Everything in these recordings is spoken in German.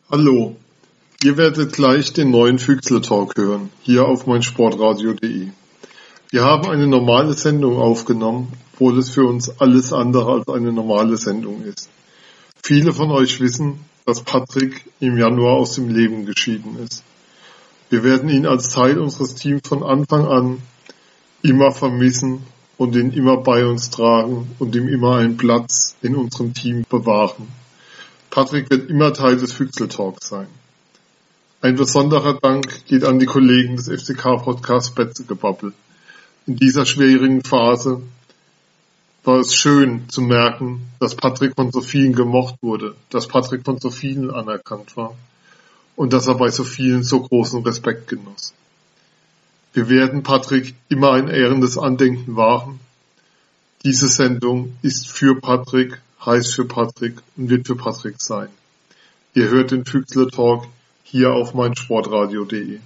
Hallo, ihr werdet gleich den neuen Füchsle-Talk hören, hier auf meinsportradio.de. Wir haben eine normale Sendung aufgenommen, obwohl es für uns alles andere als eine normale Sendung ist. Viele von euch wissen, dass Patrick im Januar aus dem Leben geschieden ist. Wir werden ihn als Teil unseres Teams von Anfang an immer vermissen und ihn immer bei uns tragen und ihm immer einen Platz in unserem Team bewahren. Patrick wird immer Teil des Füchsle-Talks sein. Ein besonderer Dank geht an die Kollegen des FCK-Podcasts Betzegebabbel. In dieser schwierigen Phase war es schön zu merken, dass Patrick von so vielen gemocht wurde, dass Patrick von so vielen anerkannt war und dass er bei so vielen so großen Respekt genoss. Wir werden Patrick immer ein ehrendes Andenken wahren. Diese Sendung ist für Patrick, heißt für Patrick und wird für Patrick sein. Ihr hört den Füchsle-Talk hier auf meinsportradio.de.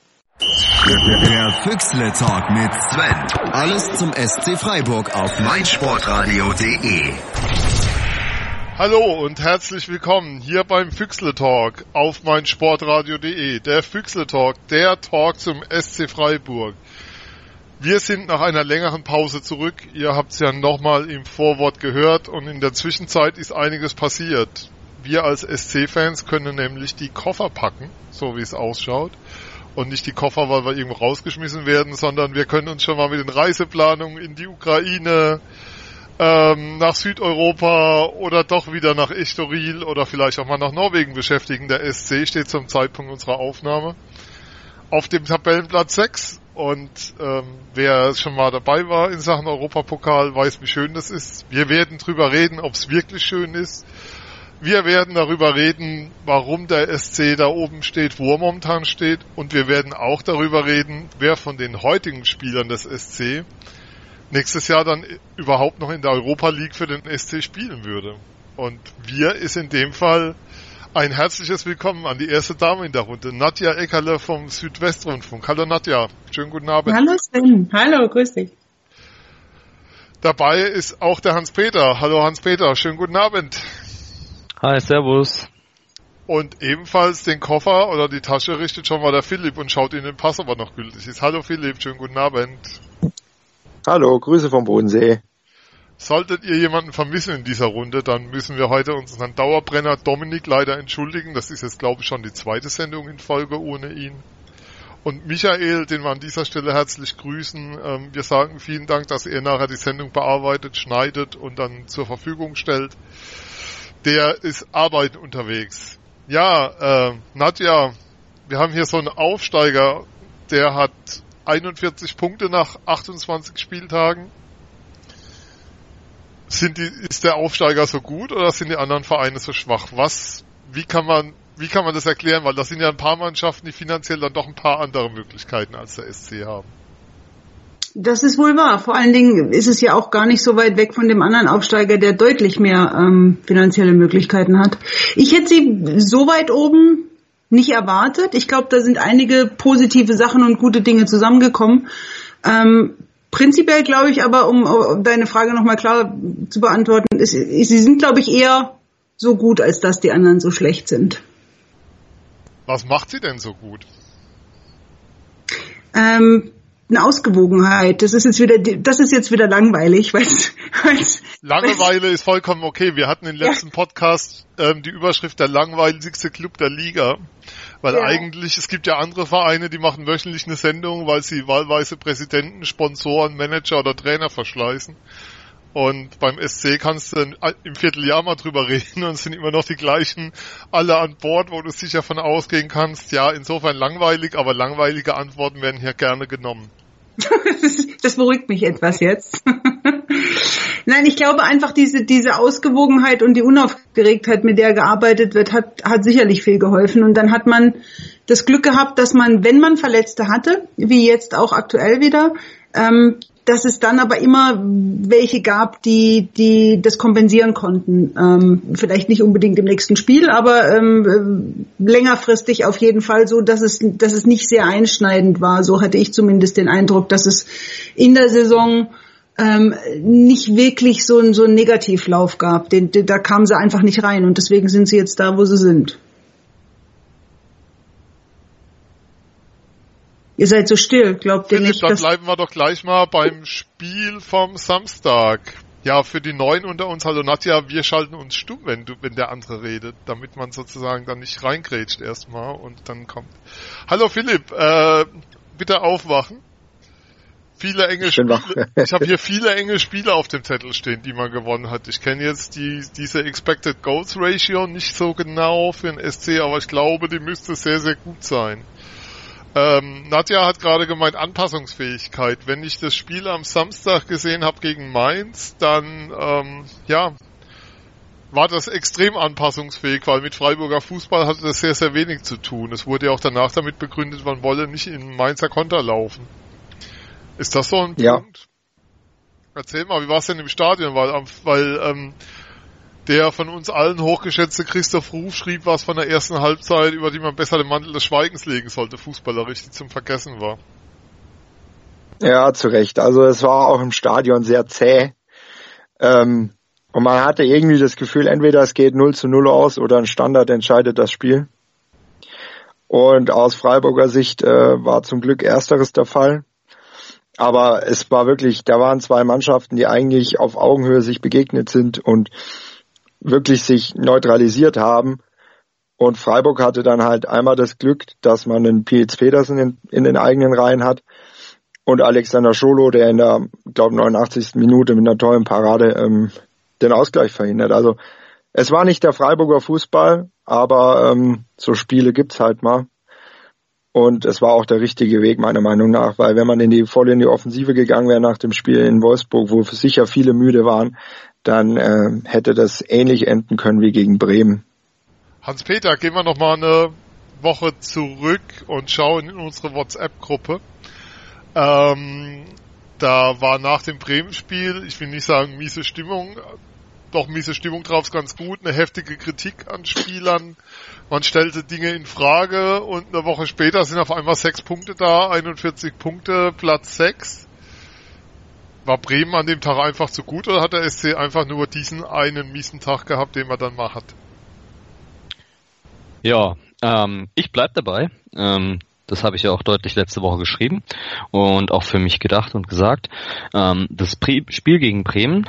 Der Füchsle-Talk mit Sven. Alles zum SC Freiburg auf meinsportradio.de. Hallo und herzlich willkommen hier beim Füchsle-Talk auf meinsportradio.de. Der Füchsle-Talk, der Talk zum SC Freiburg. Wir sind nach einer längeren Pause zurück. Ihr habt es ja nochmal im Vorwort gehört und in der Zwischenzeit ist einiges passiert. Wir als SC-Fans können nämlich die Koffer packen, so wie es ausschaut. Und nicht die Koffer, weil wir irgendwo rausgeschmissen werden, sondern wir können uns schon mal mit den Reiseplanungen in die Ukraine, nach Südeuropa oder doch wieder nach Estoril oder vielleicht auch mal nach Norwegen beschäftigen. Der SC steht zum Zeitpunkt unserer Aufnahme auf dem Tabellenplatz 6. Und wer schon mal dabei war in Sachen Europapokal, weiß, wie schön das ist. Wir werden drüber reden, ob es wirklich schön ist. Wir werden darüber reden, warum der SC da oben steht, wo er momentan steht. Und wir werden auch darüber reden, wer von den heutigen Spielern des SC nächstes Jahr dann überhaupt noch in der Europa League für den SC spielen würde. Und wir ist in dem Fall ein herzliches Willkommen an die erste Dame in der Runde, Nadja Eckerle vom Südwestrundfunk. Hallo Nadja, schönen guten Abend. Hallo Sven, hallo, grüß dich. Dabei ist auch der Hans-Peter. Hallo Hans-Peter, schönen guten Abend. Hi, servus. Und ebenfalls den Koffer oder die Tasche richtet schon mal der Philipp und schaut in den Pass, ob er noch gültig ist. Hallo Philipp, schönen guten Abend. Hallo, Grüße vom Bodensee. Solltet ihr jemanden vermissen in dieser Runde, dann müssen wir heute unseren Dauerbrenner Dominik leider entschuldigen. Das ist jetzt, glaube ich, schon die zweite Sendung in Folge ohne ihn. Und Michael, den wir an dieser Stelle herzlich grüßen. Wir sagen vielen Dank, dass er nachher die Sendung bearbeitet, schneidet und dann zur Verfügung stellt. Der ist arbeiten unterwegs. Ja, Nadja, wir haben hier so einen Aufsteiger, der hat 41 Punkte nach 28 Spieltagen. Ist der Aufsteiger so gut oder sind die anderen Vereine so schwach? Wie kann man das erklären? Weil das sind ja ein paar Mannschaften, die finanziell dann doch ein paar andere Möglichkeiten als der SC haben. Das ist wohl wahr. Vor allen Dingen ist es ja auch gar nicht so weit weg von dem anderen Aufsteiger, der deutlich mehr finanzielle Möglichkeiten hat. Ich hätte sie so weit oben nicht erwartet. Ich glaube, da sind einige positive Sachen und gute Dinge zusammengekommen. Prinzipiell glaube ich aber, um deine Frage nochmal klar zu beantworten, sie sind, glaube ich, eher so gut, als dass die anderen so schlecht sind. Was macht sie denn so gut? Eine Ausgewogenheit. Das ist jetzt wieder langweilig, Langeweile ist vollkommen okay. Wir hatten im letzten Podcast die Überschrift der langweiligste Club der Liga. Weil eigentlich, es gibt ja andere Vereine, die machen wöchentlich eine Sendung, weil sie wahlweise Präsidenten, Sponsoren, Manager oder Trainer verschleißen. Und beim SC kannst du im Vierteljahr mal drüber reden und es sind immer noch die gleichen alle an Bord, wo du sicher von ausgehen kannst. Ja, insofern langweilig, aber langweilige Antworten werden hier gerne genommen. Das beruhigt mich etwas jetzt. Nein, ich glaube einfach, diese Ausgewogenheit und die Unaufgeregtheit, mit der gearbeitet wird, hat sicherlich viel geholfen. Und dann hat man das Glück gehabt, dass man, wenn man Verletzte hatte, wie jetzt auch aktuell wieder, dass es dann aber immer welche gab, die das kompensieren konnten. Vielleicht nicht unbedingt im nächsten Spiel, aber längerfristig auf jeden Fall so, dass es nicht sehr einschneidend war. So hatte ich zumindest den Eindruck, dass es in der Saison nicht wirklich so einen Negativlauf gab. Da kamen sie einfach nicht rein und deswegen sind sie jetzt da, wo sie sind. Ihr seid so still, glaubt ihr Philipp, nicht? dann bleiben wir doch gleich mal beim Spiel vom Samstag. Ja, für die Neuen unter uns, hallo Nadja, wir schalten uns stumm, wenn der andere redet, damit man sozusagen dann nicht reingrätscht erstmal und dann kommt. Hallo Philipp, bitte aufwachen. Viele enge Spiele. Ich habe hier viele enge Spiele auf dem Zettel stehen, die man gewonnen hat. Ich kenne jetzt diese Expected Goals Ratio nicht so genau für den SC, aber ich glaube, die müsste sehr, sehr gut sein. Nadja hat gerade gemeint, Anpassungsfähigkeit. Wenn ich das Spiel am Samstag gesehen habe gegen Mainz, dann war das extrem anpassungsfähig, weil mit Freiburger Fußball hatte das sehr, sehr wenig zu tun. Es wurde ja auch danach damit begründet, man wolle nicht in Mainzer Konter laufen. Ist das so ein Punkt? Erzähl mal, wie war es denn im Stadion? Weil der von uns allen hochgeschätzte Christoph Ruf schrieb was von der ersten Halbzeit, über die man besser den Mantel des Schweigens legen sollte, fußballerisch, die zum Vergessen war. Ja, zu Recht. Also es war auch im Stadion sehr zäh. Und man hatte irgendwie das Gefühl, entweder es geht 0-0 aus oder ein Standard entscheidet das Spiel. Und aus Freiburger Sicht war zum Glück Ersteres der Fall. Aber es war wirklich, da waren zwei Mannschaften, die eigentlich auf Augenhöhe sich begegnet sind und wirklich sich neutralisiert haben. Und Freiburg hatte dann halt einmal das Glück, dass man einen Pietz Pedersen in den eigenen Reihen hat und Alexander Scholo, der in der, glaube 89. Minute mit einer tollen Parade den Ausgleich verhindert. Also es war nicht der Freiburger Fußball, aber so Spiele gibt's halt mal. Und es war auch der richtige Weg, meiner Meinung nach, weil wenn man voll in die Offensive gegangen wäre nach dem Spiel in Wolfsburg, wo sicher viele müde waren, dann hätte das ähnlich enden können wie gegen Bremen. Hans-Peter, gehen wir nochmal eine Woche zurück und schauen in unsere WhatsApp-Gruppe. Da war nach dem Bremen-Spiel, ich will nicht sagen miese Stimmung, doch miese Stimmung drauf ist ganz gut, eine heftige Kritik an Spielern. Man stellte Dinge in Frage und eine Woche später sind auf einmal 6 Punkte da, 41 Punkte, Platz 6. War Bremen an dem Tag einfach zu gut oder hat der SC einfach nur diesen einen miesen Tag gehabt, den man dann mal hat? Ja, ich bleib dabei. Das habe ich ja auch deutlich letzte Woche geschrieben und auch für mich gedacht und gesagt. Das Spiel gegen Bremen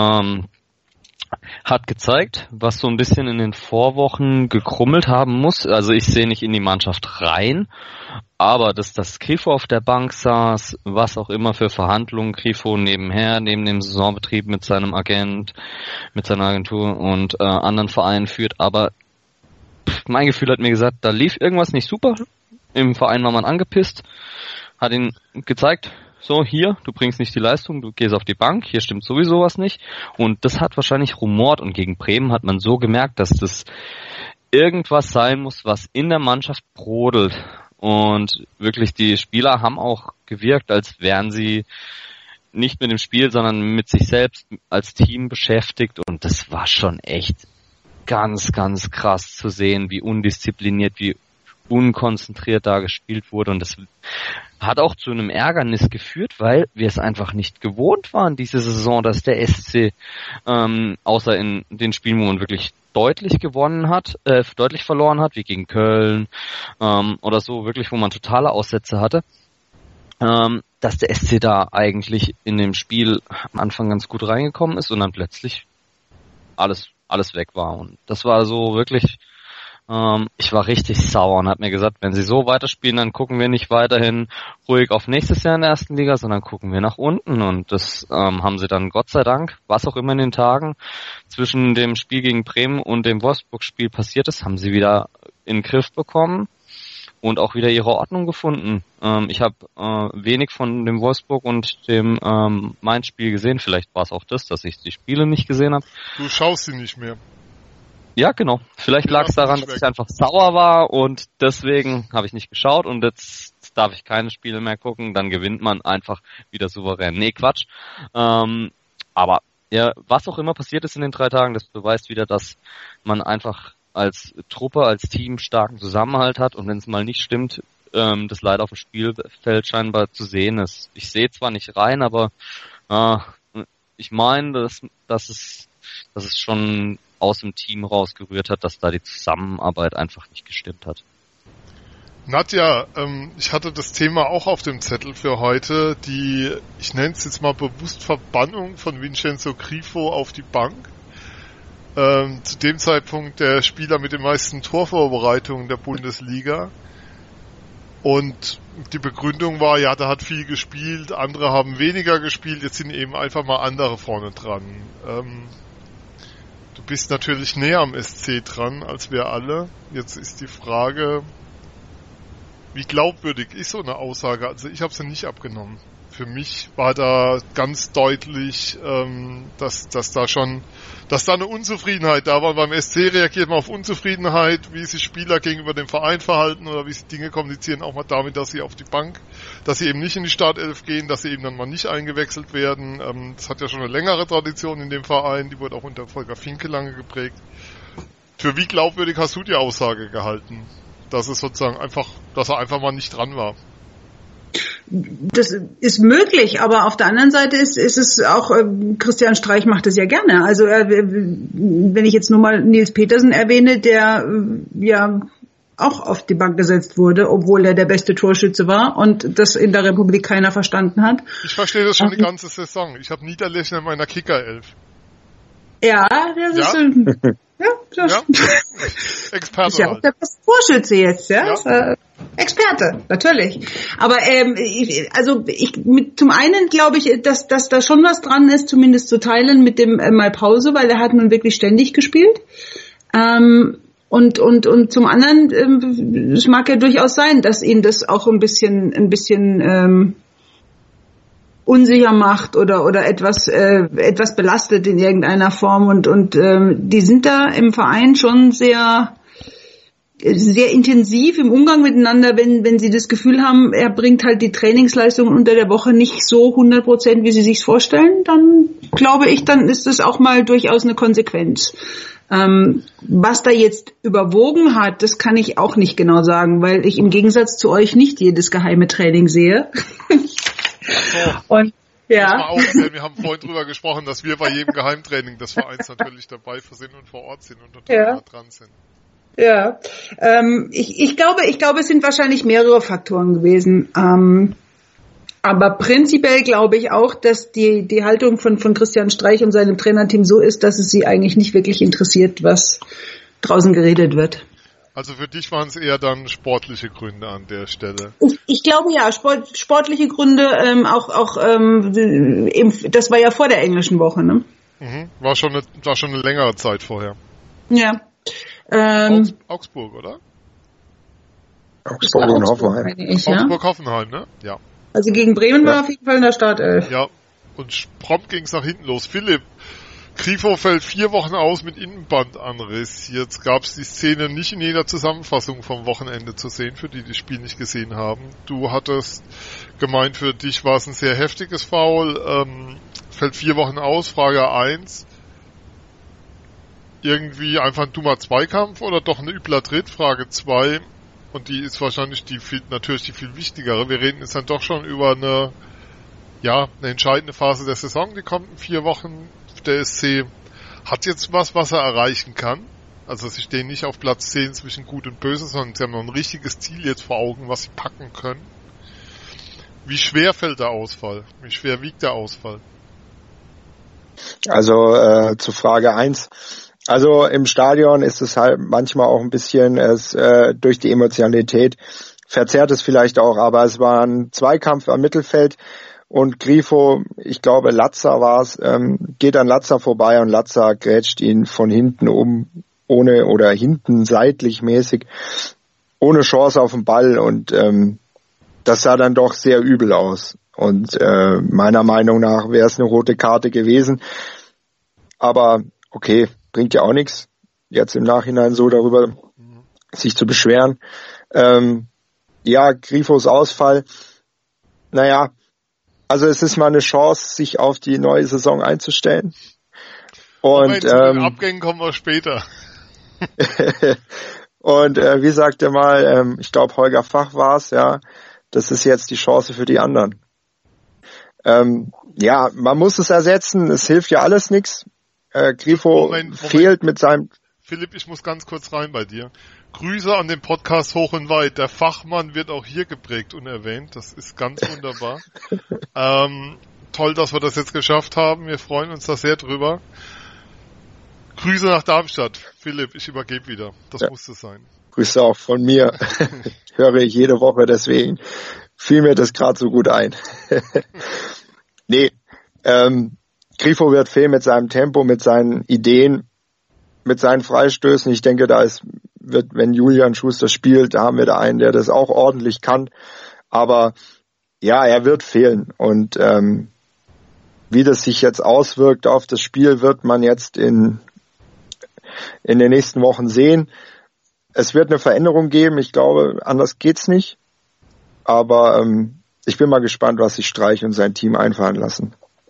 hat gezeigt, was so ein bisschen in den Vorwochen gekrummelt haben muss. Also ich sehe nicht in die Mannschaft rein, aber dass das Grifo auf der Bank saß, was auch immer für Verhandlungen Grifo nebenher, neben dem Saisonbetrieb mit seinem Agent, mit seiner Agentur und anderen Vereinen führt, aber mein Gefühl hat mir gesagt, da lief irgendwas nicht super. Im Verein war man angepisst, hat ihn gezeigt, so hier, du bringst nicht die Leistung, du gehst auf die Bank, hier stimmt sowieso was nicht. Und das hat wahrscheinlich rumort und gegen Bremen hat man so gemerkt, dass das irgendwas sein muss, was in der Mannschaft brodelt. Und wirklich die Spieler haben auch gewirkt, als wären sie nicht mit dem Spiel, sondern mit sich selbst als Team beschäftigt. Und das war schon echt ganz, ganz krass zu sehen, wie undiszipliniert, wie unkonzentriert da gespielt wurde. Und das hat auch zu einem Ärgernis geführt, weil wir es einfach nicht gewohnt waren, diese Saison, dass der SC außer in den Spielen, wo man wirklich deutlich gewonnen hat, deutlich verloren hat, wie gegen Köln oder so, wirklich, wo man totale Aussätze hatte, dass der SC da eigentlich in dem Spiel am Anfang ganz gut reingekommen ist und dann plötzlich alles weg war. Und das war so wirklich, ich war richtig sauer und habe mir gesagt, wenn sie so weiterspielen, dann gucken wir nicht weiterhin ruhig auf nächstes Jahr in der ersten Liga, sondern gucken wir nach unten. Und das haben sie dann Gott sei Dank, was auch immer in den Tagen zwischen dem Spiel gegen Bremen und dem Wolfsburg-Spiel passiert ist, haben sie wieder in den Griff bekommen und auch wieder ihre Ordnung gefunden. Ich habe wenig von dem Wolfsburg und dem Mainz-Spiel gesehen. Vielleicht war es auch das, dass ich die Spiele nicht gesehen habe. Du schaust sie nicht mehr. Ja, genau. Vielleicht lag es daran, dass ich einfach sauer war und deswegen habe ich nicht geschaut und jetzt darf ich keine Spiele mehr gucken. Dann gewinnt man einfach wieder souverän. Nee, Quatsch. Aber ja, was auch immer passiert ist in den 3 Tagen, das beweist wieder, dass man einfach als Truppe, als Team starken Zusammenhalt hat und wenn es mal nicht stimmt, das leider auf dem Spielfeld scheinbar zu sehen ist. Ich sehe zwar nicht rein, aber ich meine, dass es schon aus dem Team rausgerührt hat, dass da die Zusammenarbeit einfach nicht gestimmt hat. Nadja, ich hatte das Thema auch auf dem Zettel für heute, ich nenne es jetzt mal bewusst Verbannung von Vincenzo Grifo auf die Bank. Zu dem Zeitpunkt der Spieler mit den meisten Torvorbereitungen der Bundesliga. Und die Begründung war, ja, der hat viel gespielt, andere haben weniger gespielt, jetzt sind eben einfach mal andere vorne dran. Du bist natürlich näher am SC dran als wir alle. Jetzt ist die Frage, wie glaubwürdig ist so eine Aussage? Also ich habe sie nicht abgenommen. Für mich war da ganz deutlich, dass da eine Unzufriedenheit da war. Beim SC reagiert man auf Unzufriedenheit, wie sich Spieler gegenüber dem Verein verhalten oder wie sie Dinge kommunizieren, auch mal damit, dass sie auf die Bank, dass sie eben nicht in die Startelf gehen, dass sie eben dann mal nicht eingewechselt werden. Das hat ja schon eine längere Tradition in dem Verein, die wurde auch unter Volker Finke lange geprägt. Für wie glaubwürdig hast du die Aussage gehalten, dass es sozusagen dass er einfach mal nicht dran war? Das ist möglich, aber auf der anderen Seite ist es auch, Christian Streich macht es ja gerne. Also wenn ich jetzt nur mal Nils Petersen erwähne, der ja auch auf die Bank gesetzt wurde, obwohl er der beste Torschütze war und das in der Republik keiner verstanden hat. Ich verstehe das schon die ganze Saison. Ich habe Niederlechner in meiner Kicker-Elf. Ja, das ist ja. Experte ist ja auch der beste Torschütze jetzt, ja. Experte, natürlich. Aber zum einen glaube ich, dass da schon was dran ist, zumindest zu teilen mit dem mal Pause, weil er hat nun wirklich ständig gespielt. Und zum anderen, es mag ja durchaus sein, dass ihn das auch ein bisschen unsicher macht oder etwas belastet in irgendeiner Form und die sind da im Verein schon sehr intensiv im Umgang miteinander, wenn sie das Gefühl haben, er bringt halt die Trainingsleistungen unter der Woche nicht so 100%, wie sie sich's vorstellen, dann glaube ich, dann ist das auch mal durchaus eine Konsequenz. Was da jetzt überwogen hat, das kann ich auch nicht genau sagen, weil ich im Gegensatz zu euch nicht jedes geheime Training sehe. Und ja. Wir haben vorhin drüber gesprochen, dass wir bei jedem Geheimtraining des Vereins natürlich dabei sind und vor Ort sind und total dran sind. Ja, ich glaube, es sind wahrscheinlich mehrere Faktoren gewesen. Aber prinzipiell glaube ich auch, dass die Haltung von Christian Streich und seinem Trainerteam so ist, dass es sie eigentlich nicht wirklich interessiert, was draußen geredet wird. Also für dich waren es eher dann sportliche Gründe an der Stelle. Ich glaube ja, sportliche Gründe, das war ja vor der englischen Woche, ne? Mhm. War schon eine längere Zeit vorher. Ja. Augsburg, oder? Augsburg und Hoffenheim. Augsburg-Hoffenheim, ne? Ja. Also gegen Bremen war auf jeden Fall in der Startelf. Ja, und prompt ging es nach hinten los. Philipp, Grifo fällt 4 Wochen aus mit Innenbandanriss. Jetzt gab es die Szene nicht in jeder Zusammenfassung vom Wochenende zu sehen, für die das Spiel nicht gesehen haben. Du hattest gemeint, für dich war es ein sehr heftiges Foul. Fällt 4 Wochen aus, Frage 1. Irgendwie einfach ein dummer Zweikampf oder doch ein übler Tritt? Frage 2. Und die ist wahrscheinlich natürlich die viel wichtigere. Wir reden jetzt dann doch schon über eine entscheidende Phase der Saison, die kommenden 4 Wochen. Der SC hat jetzt was er erreichen kann. Also sie stehen nicht auf Platz 10 zwischen Gut und Böse, sondern sie haben noch ein richtiges Ziel jetzt vor Augen, was sie packen können. Wie schwer fällt der Ausfall? Wie schwer wiegt der Ausfall? Also zu Frage 1. Also im Stadion ist es halt manchmal auch ein bisschen durch die Emotionalität verzerrt es vielleicht auch, aber es war ein Zweikampf am Mittelfeld und Grifo, ich glaube Latza war es, geht an Latza vorbei und Latza grätscht ihn von hinten ohne hinten seitlich mäßig, ohne Chance auf den Ball und das sah dann doch sehr übel aus und meiner Meinung nach wäre es eine rote Karte gewesen, aber okay, bringt ja auch nichts, jetzt im Nachhinein so darüber sich zu beschweren. Grifos Ausfall, also es ist mal eine Chance, sich auf die neue Saison einzustellen. Und zu den Abgängen kommen wir später. Und wie sagt er mal, ich glaube Holger Fach war es, ja, das ist jetzt die Chance für die anderen. Man muss es ersetzen, es hilft ja alles nichts. Grifo fehlt mit seinem... Philipp, ich muss ganz kurz rein bei dir. Grüße an den Podcast Hoch und Weit. Der Fachmann wird auch hier geprägt und erwähnt. Das ist ganz wunderbar. Toll, dass wir das jetzt geschafft haben. Wir freuen uns da sehr drüber. Grüße nach Darmstadt. Philipp, ich übergebe wieder. Das musste sein. Grüße auch von mir. Höre ich jede Woche, deswegen fiel mir das gerade so gut ein. Nee, Grifo wird fehlen mit seinem Tempo, mit seinen Ideen, mit seinen Freistößen. Ich denke, wenn Julian Schuster spielt, da haben wir da einen, der das auch ordentlich kann. Aber ja, er wird fehlen. Und wie das sich jetzt auswirkt auf das Spiel, wird man jetzt in den nächsten Wochen sehen. Es wird eine Veränderung geben. Ich glaube, anders geht's nicht. Aber ich bin mal gespannt, was sich Streich und sein Team einfallen lassen.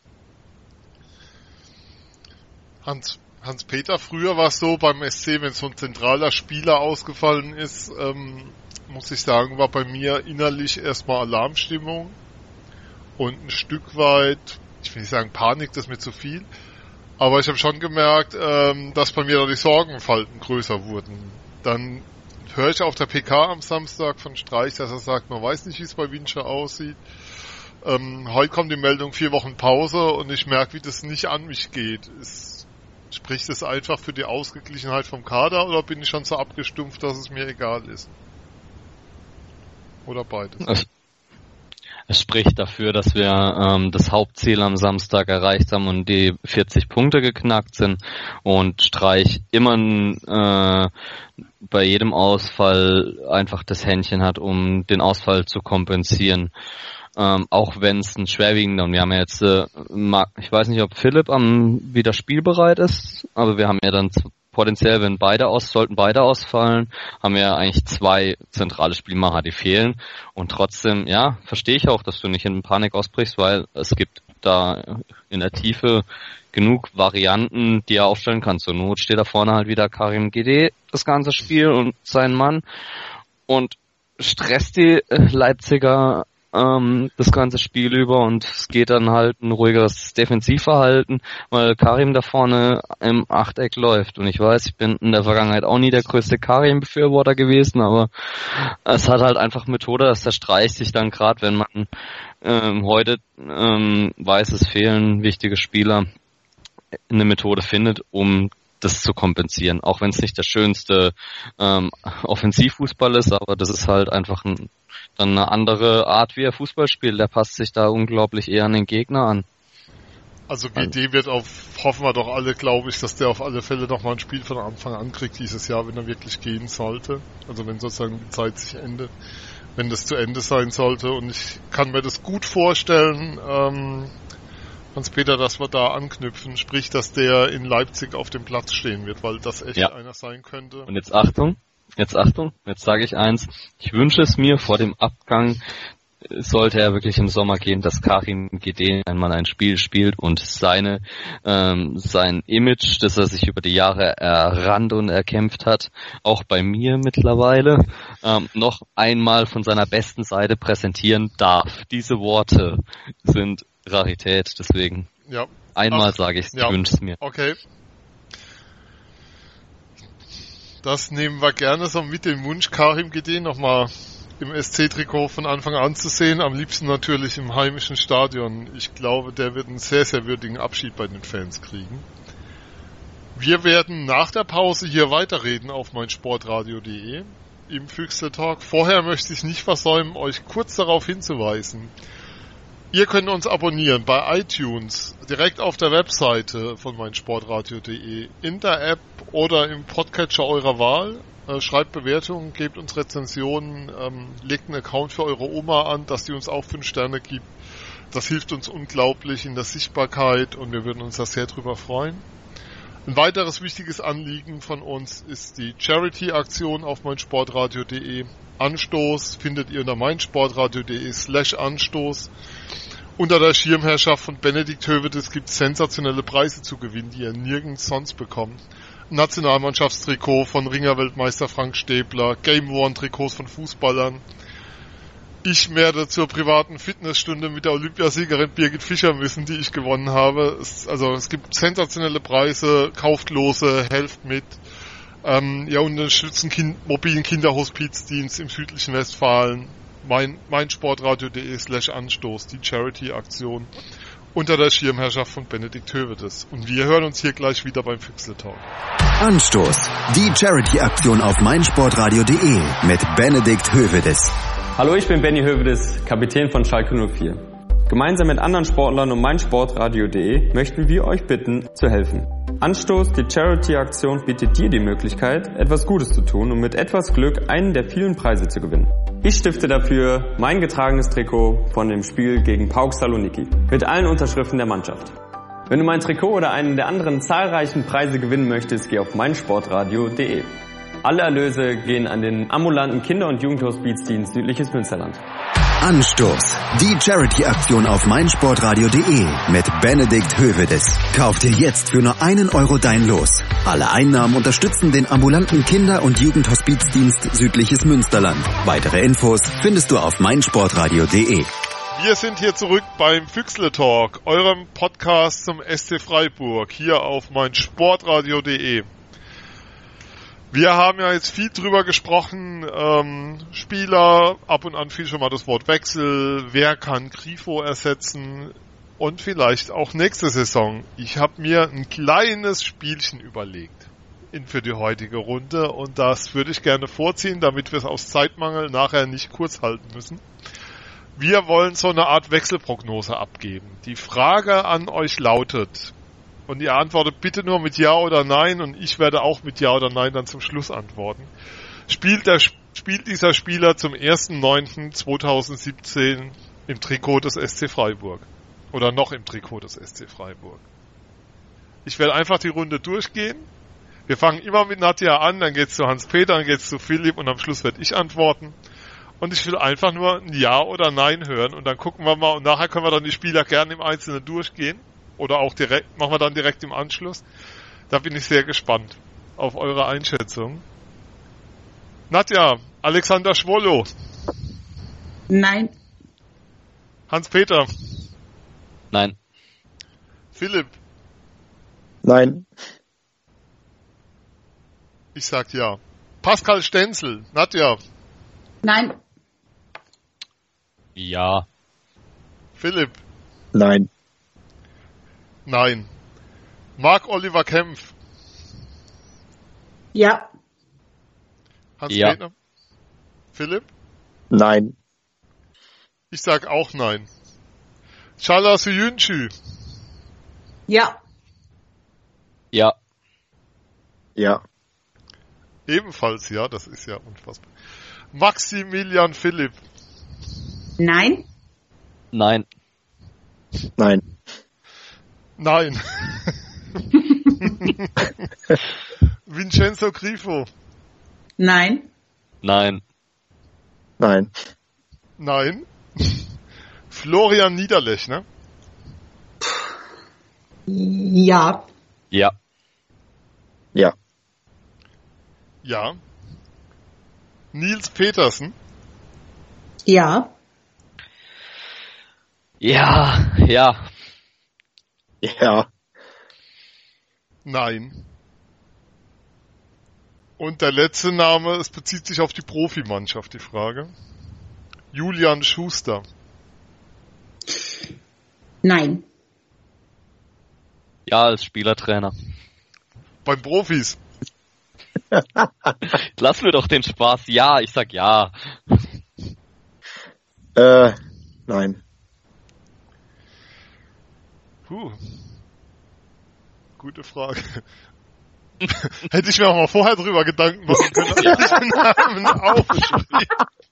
Hans-Peter, früher war es so beim SC, wenn so ein zentraler Spieler ausgefallen ist, muss ich sagen, war bei mir innerlich erstmal Alarmstimmung und ein Stück weit, ich will nicht sagen Panik, das ist mir zu viel, aber ich habe schon gemerkt, dass bei mir da die Sorgenfalten größer wurden. Dann höre ich auf der PK am Samstag von Streich, dass er sagt, man weiß nicht, wie es bei Winscher aussieht. Heute kommt die Meldung 4 Wochen Pause und ich merke, wie das nicht an mich geht. Spricht es einfach für die Ausgeglichenheit vom Kader oder bin ich schon so abgestumpft, dass es mir egal ist? Oder beides? Es spricht dafür, dass wir das Hauptziel am Samstag erreicht haben und die 40 Punkte geknackt sind und Streich immer bei jedem Ausfall einfach das Händchen hat, um den Ausfall zu kompensieren. Auch wenn es ein schwerwiegender, und wir haben ja jetzt, ich weiß nicht, ob Philipp wieder spielbereit ist, aber wir haben ja dann potenziell, wenn sollten beide ausfallen, haben wir ja eigentlich 2 zentrale Spielmacher, die fehlen. Und trotzdem, ja, verstehe ich auch, dass du nicht in Panik ausbrichst, weil es gibt da in der Tiefe genug Varianten, die er aufstellen kann. Zur Not steht da vorne halt wieder Karim Gede das ganze Spiel und sein Mann und stresst die Leipziger das ganze Spiel über und es geht dann halt ein ruhigeres Defensivverhalten, weil Karim da vorne im Achteck läuft. Und ich weiß, ich bin in der Vergangenheit auch nie der größte Karim-Befürworter gewesen, aber es hat halt einfach Methode, dass der Streich sich dann gerade, wenn man heute weiß, es fehlen wichtige Spieler, eine Methode findet, um das zu kompensieren. Auch wenn es nicht der schönste Offensivfußball ist, aber das ist halt einfach dann eine andere Art, wie er Fußball spielt. Der passt sich da unglaublich eher an den Gegner an. Also GD wird hoffen wir doch alle, glaube ich, dass der auf alle Fälle noch mal ein Spiel von Anfang an kriegt dieses Jahr, wenn er wirklich gehen sollte. Also wenn sozusagen die Zeit sich endet, wenn das zu Ende sein sollte. Und ich kann mir das gut vorstellen, Hans-Peter, dass wir da anknüpfen, sprich, dass der in Leipzig auf dem Platz stehen wird, weil das echt einer sein könnte. Und jetzt Achtung, jetzt sage ich eins, ich wünsche es mir vor dem Abgang, sollte er wirklich im Sommer gehen, dass Karim Gede einmal ein Spiel spielt und sein Image, das er sich über die Jahre errannt und erkämpft hat, auch bei mir mittlerweile, noch einmal von seiner besten Seite präsentieren darf. Diese Worte sind Rarität, deswegen einmal sage ich es, ich wünsche es mir. Okay. Das nehmen wir gerne so mit, den Wunsch, Karim Gede nochmal im SC-Trikot von Anfang an zu sehen, am liebsten natürlich im heimischen Stadion. Ich glaube, der wird einen sehr, sehr würdigen Abschied bei den Fans kriegen. Wir werden nach der Pause hier weiterreden auf meinsportradio.de im Füchsle-Talk. Vorher möchte ich nicht versäumen, euch kurz darauf hinzuweisen. Ihr könnt uns abonnieren bei iTunes, direkt auf der Webseite von meinsportradio.de, in der App oder im Podcatcher eurer Wahl. Schreibt Bewertungen, gebt uns Rezensionen, legt einen Account für eure Oma an, dass die uns auch 5 Sterne gibt. Das hilft uns unglaublich in der Sichtbarkeit und wir würden uns da sehr drüber freuen. Ein weiteres wichtiges Anliegen von uns ist die Charity-Aktion auf meinsportradio.de. Anstoß findet ihr unter meinsportradio.de/Anstoß. Unter der Schirmherrschaft von Benedikt Hövedes gibt es sensationelle Preise zu gewinnen, die ihr nirgends sonst bekommt. Nationalmannschaftstrikot von Ringerweltmeister Frank Stäbler, Game One Trikots von Fußballern. Ich werde zur privaten Fitnessstunde mit der Olympiasiegerin Birgit Fischer müssen, die ich gewonnen habe. Es gibt sensationelle Preise, kauft Lose, helft mit. Ja, unterstützen mobilen Kinderhospizdienst im südlichen Westfalen. meinsportradio.de/Anstoß, die Charity-Aktion unter der Schirmherrschaft von Benedikt Hövedes. Und wir hören uns hier gleich wieder beim Füchsle-Talk. Anstoß, die Charity-Aktion auf meinsportradio.de mit Benedikt Hövedes. Hallo, ich bin Benny Hövedes, Kapitän von Schalke 04. Gemeinsam mit anderen Sportlern und meinsportradio.de möchten wir euch bitten, zu helfen. Anstoß, die Charity-Aktion bietet dir die Möglichkeit, etwas Gutes zu tun und mit etwas Glück einen der vielen Preise zu gewinnen. Ich stifte dafür mein getragenes Trikot von dem Spiel gegen PAOK Saloniki mit allen Unterschriften der Mannschaft. Wenn du mein Trikot oder einen der anderen zahlreichen Preise gewinnen möchtest, geh auf meinsportradio.de. Alle Erlöse gehen an den ambulanten Kinder- und Jugendhospizdienst Südliches Münsterland. Anstoß, die Charity-Aktion auf meinsportradio.de mit Benedikt Hövedes. Kauf dir jetzt für nur 1 Euro dein Los. Alle Einnahmen unterstützen den ambulanten Kinder- und Jugendhospizdienst Südliches Münsterland. Weitere Infos findest du auf meinsportradio.de. Wir sind hier zurück beim Füchsle Talk, eurem Podcast zum SC Freiburg, hier auf meinsportradio.de. Wir haben ja jetzt viel drüber gesprochen, Spieler, ab und an fiel schon mal das Wort Wechsel, wer kann Grifo ersetzen und vielleicht auch nächste Saison. Ich habe mir ein kleines Spielchen überlegt für die heutige Runde und das würde ich gerne vorziehen, damit wir es aus Zeitmangel nachher nicht kurz halten müssen. Wir wollen so eine Art Wechselprognose abgeben. Die Frage an euch lautet, und ihr antwortet bitte nur mit Ja oder Nein und ich werde auch mit Ja oder Nein dann zum Schluss antworten. Spielt dieser Spieler zum 1.9.2017 im Trikot des SC Freiburg? Oder noch im Trikot des SC Freiburg? Ich werde einfach die Runde durchgehen. Wir fangen immer mit Nadja an, dann geht's zu Hans-Peter, dann geht's zu Philipp und am Schluss werde ich antworten. Und ich will einfach nur ein Ja oder Nein hören und dann gucken wir mal und nachher können wir dann die Spieler gerne im Einzelnen durchgehen. Oder auch direkt, machen wir dann direkt im Anschluss. Da bin ich sehr gespannt auf eure Einschätzung. Nadja, Alexander Schwollo. Nein. Hans-Peter. Nein. Philipp. Nein. Ich sag ja. Pascal Stenzel. Nadja. Nein. Ja. Philipp. Nein. Nein. Marc-Oliver Kempf. Ja. Hans-Peter. Ja. Philipp. Nein. Ich sag auch nein. Chala Suyuncu. Ja. Ja. Ja. Ebenfalls ja, das ist ja unfassbar. Maximilian Philipp. Nein. Nein. Nein. Nein. Vincenzo Grifo. Nein. Nein. Nein. Nein. Florian Niederlechner. Ja. Ja. Ja. Ja. Nils Petersen. Ja. Ja. Ja. Ja. Nein. Und der letzte Name, es bezieht sich auf die Profimannschaft, die Frage. Julian Schuster. Nein. Ja, als Spielertrainer. Beim Profis. Lass mir doch den Spaß. Ja, ich sag ja. Nein. Gute Frage. Hätte ich mir auch mal vorher drüber Gedanken machen können, ob ich den Namen aufschrieb.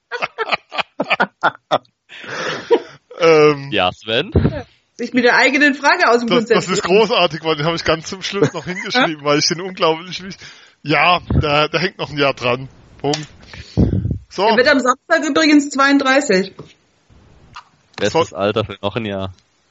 Ja, Sven? Sich mit der eigenen Frage aus dem Das ist großartig, weil den habe ich ganz zum Schluss noch hingeschrieben, weil ich den unglaublich wichtig... Ja, da hängt noch ein Jahr dran. Punkt. So. Er wird am Samstag übrigens 32. Bestes Alter für noch ein Jahr.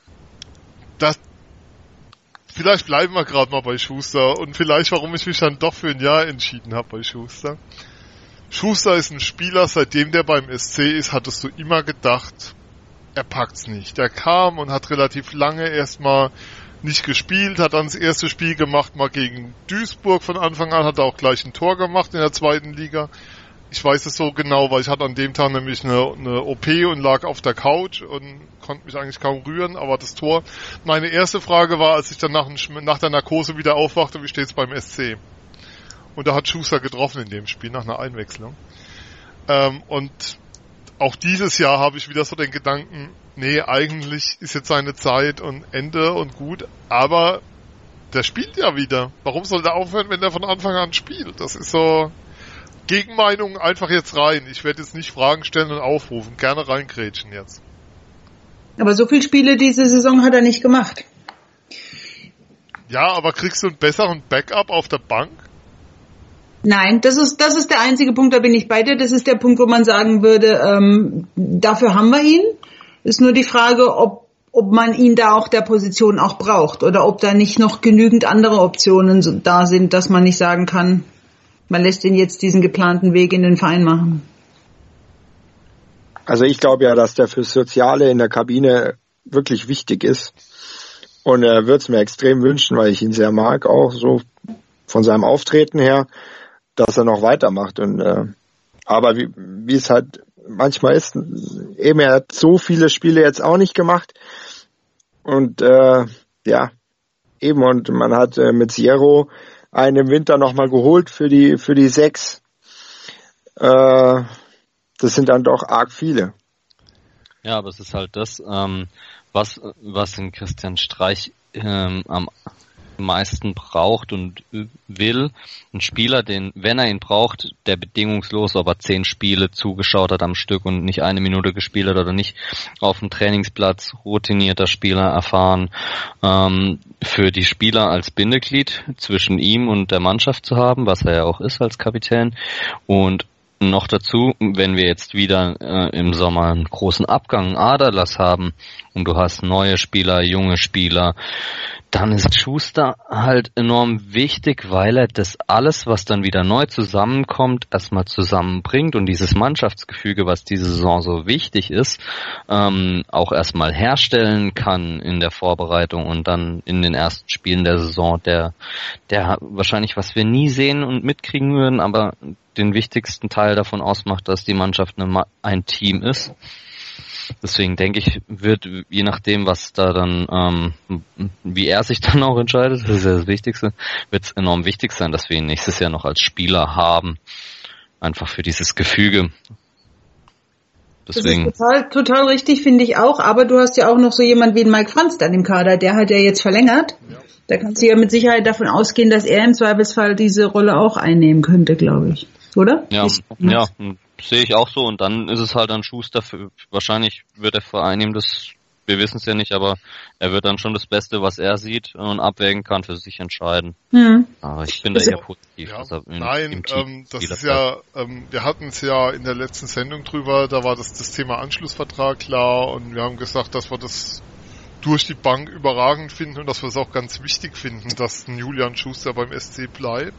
Vielleicht bleiben wir gerade mal bei Schuster und vielleicht, warum ich mich dann doch für ein Jahr entschieden habe bei Schuster. Schuster ist ein Spieler, seitdem der beim SC ist, hattest du immer gedacht, er packt's nicht. Der kam und hat relativ lange erstmal nicht gespielt, hat dann das erste Spiel gemacht, mal gegen Duisburg von Anfang an, hat er auch gleich ein Tor gemacht in der 2. Liga. Ich weiß es so genau, weil ich hatte an dem Tag nämlich eine OP und lag auf der Couch und konnte mich eigentlich kaum rühren, aber das Tor. Meine erste Frage war, als ich dann nach der Narkose wieder aufwachte, wie steht's beim SC? Und da hat Schuster getroffen in dem Spiel, nach einer Einwechslung. Und auch dieses Jahr habe ich wieder so den Gedanken, nee, eigentlich ist jetzt seine Zeit und Ende und gut, aber der spielt ja wieder. Warum soll der aufhören, wenn der von Anfang an spielt? Das ist so... Gegenmeinung einfach jetzt rein. Ich werde jetzt nicht Fragen stellen und aufrufen. Gerne reingrätschen jetzt. Aber so viele Spiele diese Saison hat er nicht gemacht. Ja, aber kriegst du einen besseren Backup auf der Bank? Nein, das ist der einzige Punkt, da bin ich bei dir. Das ist der Punkt, wo man sagen würde, dafür haben wir ihn. Ist nur die Frage, ob man ihn da auch der Position auch braucht oder ob da nicht noch genügend andere Optionen da sind, dass man nicht sagen kann, man lässt ihn jetzt diesen geplanten Weg in den Verein machen. Also ich glaube ja, dass der fürs Soziale in der Kabine wirklich wichtig ist. Und er würde es mir extrem wünschen, weil ich ihn sehr mag, auch so von seinem Auftreten her, dass er noch weitermacht. Und aber wie es halt manchmal ist, eben er hat so viele Spiele jetzt auch nicht gemacht. Und ja, eben, und man hat mit Sierro einen im Winter nochmal geholt für die 6. Das sind dann doch arg viele. Ja, aber es ist halt das, was in Christian Streich am meisten braucht und will. Ein Spieler, wenn er ihn braucht, der bedingungslos, ob er 10 Spiele zugeschaut hat am Stück und nicht 1 Minute gespielt hat oder nicht, auf dem Trainingsplatz, routinierter Spieler, erfahren, für die Spieler als Bindeglied zwischen ihm und der Mannschaft zu haben, was er ja auch ist als Kapitän. Und noch dazu, wenn wir jetzt wieder im Sommer einen großen Abgang, Aderlass haben und du hast neue Spieler, junge Spieler, dann ist Schuster halt enorm wichtig, weil er das alles, was dann wieder neu zusammenkommt, erstmal zusammenbringt und dieses Mannschaftsgefüge, was diese Saison so wichtig ist, auch erstmal herstellen kann in der Vorbereitung und dann in den ersten Spielen der Saison, der wahrscheinlich, was wir nie sehen und mitkriegen würden, aber den wichtigsten Teil davon ausmacht, dass die Mannschaft ein Team ist. Deswegen denke ich, wird, je nachdem, was da dann, wie er sich dann auch entscheidet, das ist ja das Wichtigste, wird es enorm wichtig sein, dass wir ihn nächstes Jahr noch als Spieler haben. Einfach für dieses Gefüge. Deswegen. Das ist total richtig, finde ich auch. Aber du hast ja auch noch so jemand wie Mike Franz dann im Kader. Der hat ja jetzt verlängert. Ja. Da kannst du ja mit Sicherheit davon ausgehen, dass er im Zweifelsfall diese Rolle auch einnehmen könnte, glaube ich. Oder? Ja, sehe ich auch so. Und dann ist es halt ein Schuster. Wahrscheinlich wird der Verein ihm das, wir wissen es ja nicht, aber er wird dann schon das Beste, was er sieht und abwägen kann, für sich entscheiden. Aber ich bin da eher positiv. Ja, das ist ja, wir hatten es ja in der letzten Sendung drüber, da war das Thema Anschlussvertrag klar und wir haben gesagt, dass wir das durch die Bank überragend finden und dass wir es auch ganz wichtig finden, dass ein Julian Schuster beim SC bleibt.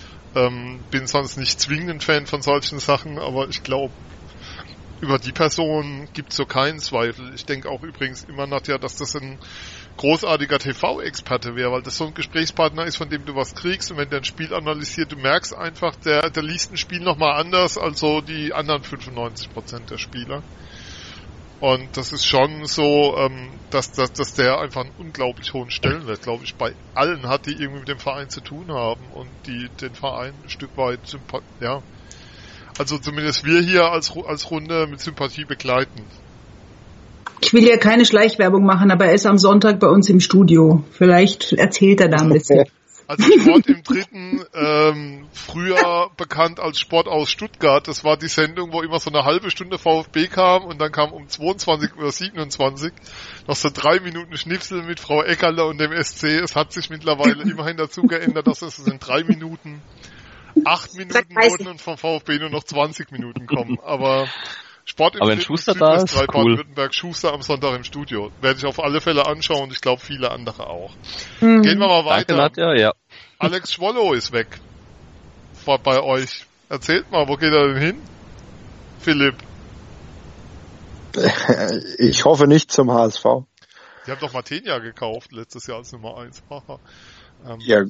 Bin sonst nicht zwingend ein Fan von solchen Sachen, aber ich glaube, über die Person gibt es so keinen Zweifel. Ich denke auch übrigens immer, Nadja, dass das ein großartiger TV-Experte wäre, weil das so ein Gesprächspartner ist, von dem du was kriegst und wenn der ein Spiel analysiert, du merkst einfach, der liest ein Spiel nochmal anders als so die anderen 95% der Spieler. Und das ist schon so, dass der einfach einen unglaublich hohen Stellenwert, glaube ich, bei allen hat, die irgendwie mit dem Verein zu tun haben und die den Verein ein Stück weit ja, also zumindest wir hier als Runde mit Sympathie begleiten. Ich will ja keine Schleichwerbung machen, aber er ist am Sonntag bei uns im Studio. Vielleicht erzählt er da ein bisschen. Also Sport im Dritten, früher bekannt als Sport aus Stuttgart, das war die Sendung, wo immer so eine halbe Stunde VfB kam und dann kam um 22:27 Uhr noch so 3 Minuten Schnipsel mit Frau Eckerle und dem SC. Es hat sich mittlerweile immerhin dazu geändert, dass es in 3 Minuten 8 Minuten wurden und vom VfB nur noch 20 Minuten kommen. Aber Sport im Dritten, Schuster da ist, cool. Baden-Württemberg, Schuster am Sonntag im Studio. Werde ich auf alle Fälle anschauen und ich glaube viele andere auch. Gehen wir mal weiter. Danke, Nadja, ja. Alex Schwollow ist weg. Bei euch. Erzählt mal, wo geht er denn hin? Philipp. Ich hoffe nicht zum HSV. Die haben doch Matenia gekauft letztes Jahr als Nummer 1. Ja.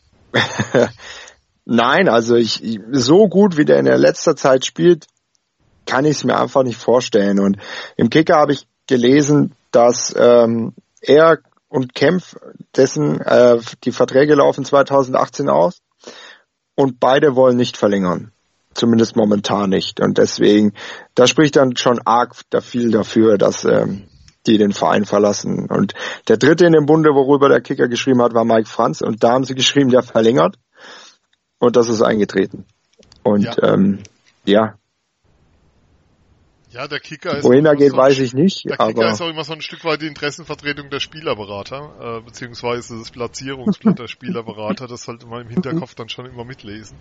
Nein, also so gut wie der in der letzter Zeit spielt, kann ich es mir einfach nicht vorstellen. Und im Kicker habe ich gelesen, dass er und Kempf, dessen die Verträge laufen 2018 aus und beide wollen nicht verlängern. Zumindest momentan nicht. Und deswegen, da spricht dann schon arg viel dafür, dass die den Verein verlassen. Und der dritte in dem Bunde, worüber der Kicker geschrieben hat, war Mike Franz. Und da haben sie geschrieben, der verlängert. Und das ist eingetreten. Und ja. Ja, der Kicker ist... Wohin er geht, weiß ich nicht. Der Kicker ist auch immer so ein Stück weit die Interessenvertretung der Spielerberater, beziehungsweise das Platzierungsblatt der Spielerberater. Das sollte man im Hinterkopf dann schon immer mitlesen.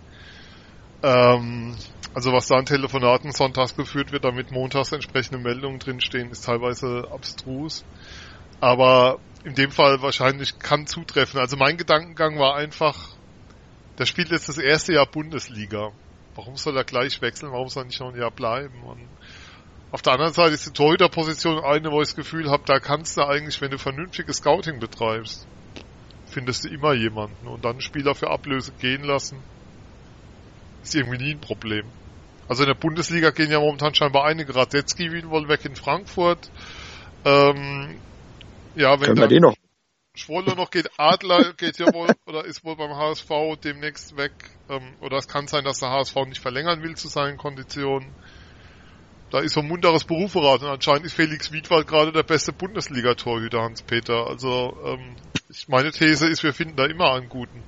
Also was da an Telefonaten sonntags geführt wird, damit montags entsprechende Meldungen drinstehen, ist teilweise abstrus. Aber in dem Fall wahrscheinlich kann zutreffen. Also mein Gedankengang war einfach, der spielt jetzt das erste Jahr Bundesliga. Warum soll er gleich wechseln? Warum soll er nicht noch ein Jahr bleiben? Und auf der anderen Seite ist die Torhüterposition eine, wo ich das Gefühl habe, da kannst du eigentlich, wenn du vernünftiges Scouting betreibst, findest du immer jemanden. Und dann einen Spieler für Ablöse gehen lassen, ist irgendwie nie ein Problem. Also in der Bundesliga gehen ja momentan scheinbar einige. Radetzky will wohl weg in Frankfurt. Ja, wenn wir den noch? Schwolle noch geht, Adler geht ja wohl oder ist wohl beim HSV demnächst weg. Oder es kann sein, dass der HSV nicht verlängern will zu seinen Konditionen. Da ist so ein munteres Berufsverrat und anscheinend ist Felix Wiedwald gerade der beste Bundesliga-Torhüter, Hans-Peter. Also meine These ist, wir finden da immer einen guten.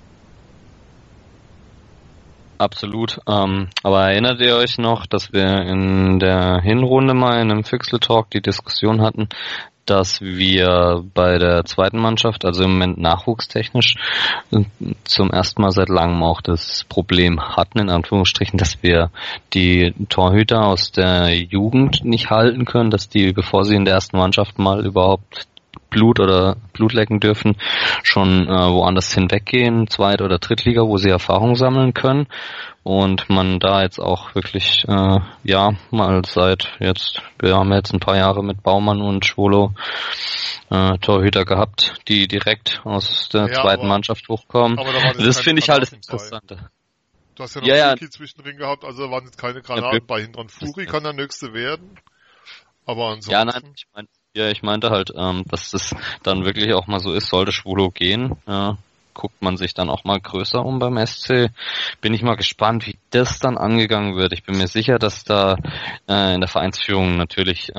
Absolut. Aber erinnert ihr euch noch, dass wir in der Hinrunde mal in einem Füchsle-Talk die Diskussion hatten, dass wir bei der zweiten Mannschaft, also im Moment nachwuchstechnisch, zum ersten Mal seit langem auch das Problem hatten, in Anführungsstrichen, dass wir die Torhüter aus der Jugend nicht halten können, dass die, bevor sie in der ersten Mannschaft mal überhaupt Blut lecken dürfen, schon woanders hinweggehen, Zweit- oder Drittliga, wo sie Erfahrung sammeln können. Und man da jetzt auch wirklich, mal wir haben jetzt ein paar Jahre mit Baumann und Schwolo Torhüter gehabt, die direkt aus der zweiten Mannschaft hochkommen. Das finde ich halt das Interessante. Du hast ja noch zwischendrin gehabt, also da waren jetzt keine Granaten bei hinten dran. Furi kann der Nächste werden, aber ansonsten... Ja, nein, ich meinte halt, dass das dann wirklich auch mal so ist, sollte Schwolo gehen, guckt man sich dann auch mal größer um beim SC. Bin ich mal gespannt, wie das dann angegangen wird. Ich bin mir sicher, dass da in der Vereinsführung natürlich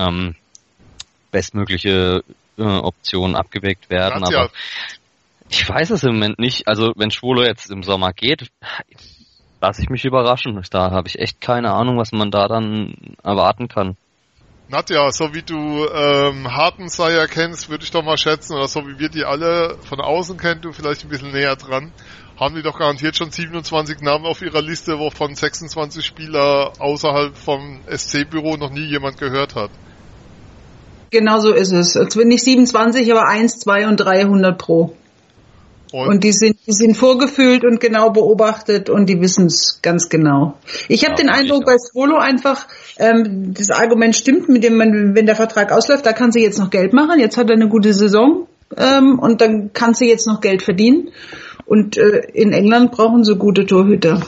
bestmögliche Optionen abgewägt werden, aber ich weiß es im Moment nicht. Also wenn Schwolo jetzt im Sommer geht, lasse ich mich überraschen. Da habe ich echt keine Ahnung, was man da dann erwarten kann. Nadja, so wie du Hartensteyer kennst, würde ich doch mal schätzen, oder so wie wir die alle von außen kennen, du vielleicht ein bisschen näher dran, haben die doch garantiert schon 27 Namen auf ihrer Liste, wovon 26 Spieler außerhalb vom SC-Büro noch nie jemand gehört hat. Genau so ist es. Also nicht 27, aber 1, 2 und 300 pro. Und die sind vorgefühlt und genau beobachtet und die wissen es ganz genau. Ich habe den Eindruck, bei Svolo einfach, das Argument stimmt, mit dem man, wenn der Vertrag ausläuft, da kann sie jetzt noch Geld machen. Jetzt hat er eine gute Saison und dann kann sie jetzt noch Geld verdienen. Und in England brauchen sie gute Torhüter.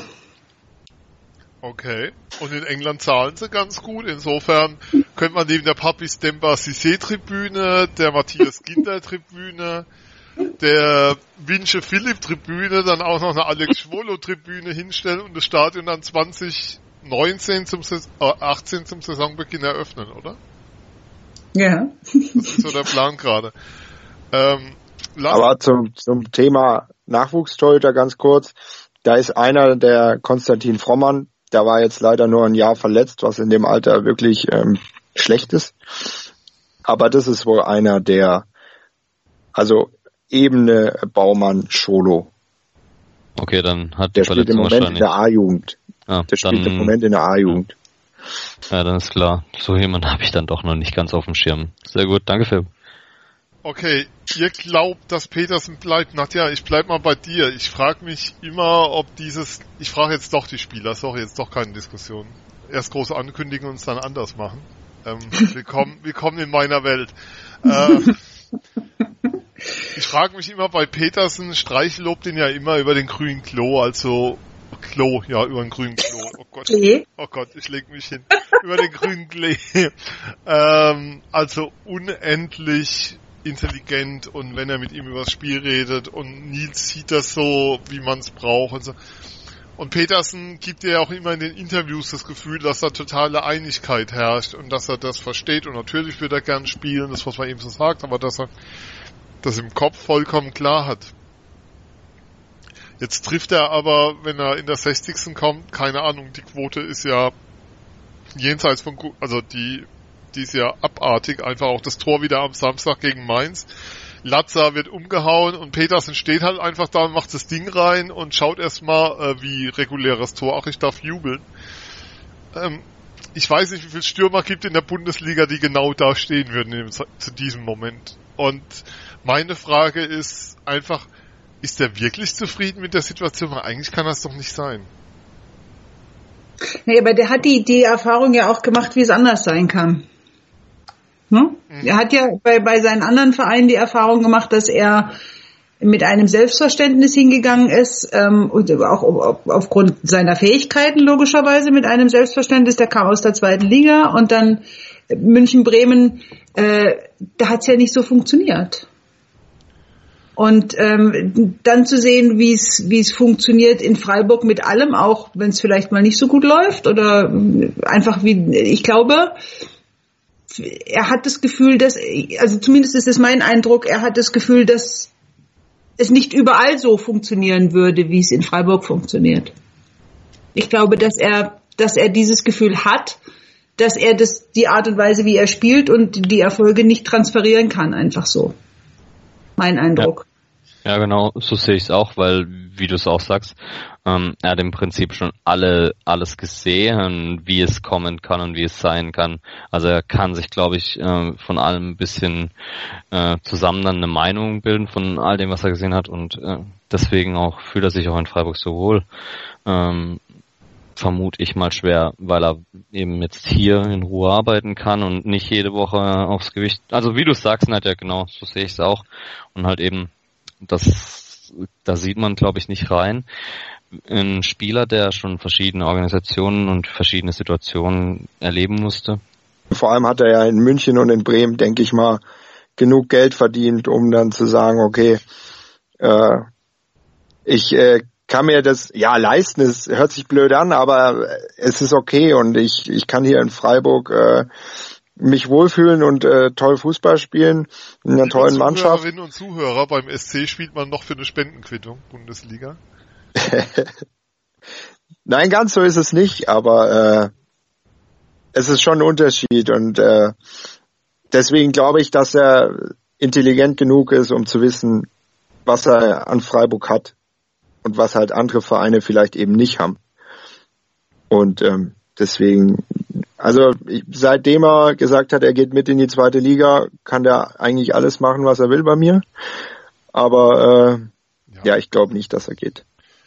Okay. Und in England zahlen sie ganz gut. Insofern könnte man neben der Papis Demba Cissé-Tribüne, der Matthias Ginter-Tribüne, der Winche Philipp Tribüne, dann auch noch eine Alex Schwolo Tribüne hinstellen und das Stadion dann 2019 18 zum Saisonbeginn eröffnen, oder? Ja. Das ist so der Plan gerade. Aber zum Thema Nachwuchstorhüter ganz kurz, da ist einer, der Konstantin Frommann, der war jetzt leider nur ein Jahr verletzt, was in dem Alter wirklich schlecht ist. Aber das ist wohl einer, der, also Ebene Baumann Scholo. Okay, dann hat der spielt im Moment in der A-Jugend. Der spielt im Moment in der A-Jugend. Ja, dann ist klar. So jemand habe ich dann doch noch nicht ganz auf dem Schirm. Sehr gut, danke Phil. Okay, ihr glaubt, dass Petersen bleibt. Nadja, ich bleib mal bei dir. Ich frage mich immer, ob ich frage jetzt doch die Spieler, sorry, jetzt doch keine Diskussion. Erst große ankündigen und es dann anders machen. Willkommen in meiner Welt. Ich frage mich immer bei Petersen, Streich lobt ihn ja immer über den grünen Klo, also Klo, ja, über den grünen Klo. Oh Gott, ich leg mich hin. Über den grünen Klee. Also unendlich intelligent und wenn er mit ihm über das Spiel redet und Nils sieht das so, wie man es braucht und so. Und Petersen gibt ja auch immer in den Interviews das Gefühl, dass da totale Einigkeit herrscht und dass er das versteht und natürlich würde er gern spielen, das was man eben so sagt, aber dass er das im Kopf vollkommen klar hat. Jetzt trifft er aber, wenn er in der 60. kommt, keine Ahnung, die Quote ist ja jenseits von, also die ist ja abartig, einfach auch das Tor wieder am Samstag gegen Mainz. Latza wird umgehauen und Petersen steht halt einfach da und macht das Ding rein und schaut erstmal wie reguläres Tor. Ach, ich darf jubeln. Ich weiß nicht, wie viele Stürmer gibt in der Bundesliga, die genau da stehen würden zu diesem Moment. Und meine Frage ist einfach, ist der wirklich zufrieden mit der Situation? Weil eigentlich kann das doch nicht sein. Nee, aber der hat die Erfahrung ja auch gemacht, wie es anders sein kann. Ne? Mhm. Er hat ja bei seinen anderen Vereinen die Erfahrung gemacht, dass er mit einem Selbstverständnis hingegangen ist, und auch aufgrund seiner Fähigkeiten logischerweise mit einem Selbstverständnis. Der kam aus der 2. Liga und dann München, Bremen, da hat es ja nicht so funktioniert. Und dann zu sehen, wie es funktioniert in Freiburg mit allem, auch wenn es vielleicht mal nicht so gut läuft oder einfach ich glaube, er hat das Gefühl, dass, also zumindest ist es mein Eindruck, er hat das Gefühl, dass es nicht überall so funktionieren würde, wie es in Freiburg funktioniert. Ich glaube, dass er dieses Gefühl hat, dass er die Art und Weise, wie er spielt und die Erfolge nicht transferieren kann, einfach so. Mein Eindruck. Ja, genau, so sehe ich es auch, weil, wie du es auch sagst, er hat im Prinzip schon alles gesehen, wie es kommen kann und wie es sein kann. Also er kann sich, glaube ich, von allem ein bisschen zusammen dann eine Meinung bilden von all dem, was er gesehen hat und deswegen auch fühlt er sich auch in Freiburg so wohl. Vermute ich mal schwer, weil er eben jetzt hier in Ruhe arbeiten kann und nicht jede Woche aufs Gewicht. Also wie du sagst, halt ja genau, so sehe ich es auch. Und halt eben, da sieht man, glaube ich, nicht rein. Ein Spieler, der schon verschiedene Organisationen und verschiedene Situationen erleben musste. Vor allem hat er ja in München und in Bremen, denke ich mal, genug Geld verdient, um dann zu sagen, okay, ich kann mir das leisten, es hört sich blöd an, aber es ist okay und ich kann hier in Freiburg mich wohlfühlen und toll Fußball spielen in einer tollen Mannschaft. Zuhörerinnen und Zuhörer, beim SC spielt man noch für eine Spendenquittung, Bundesliga. Nein, ganz so ist es nicht, aber es ist schon ein Unterschied und deswegen glaube ich, dass er intelligent genug ist, um zu wissen, was er an Freiburg hat und was halt andere Vereine vielleicht eben nicht haben. Und deswegen, also seitdem er gesagt hat, er geht mit in die 2. Liga, kann der eigentlich alles machen, was er will bei mir. Aber ich glaube nicht, dass er geht.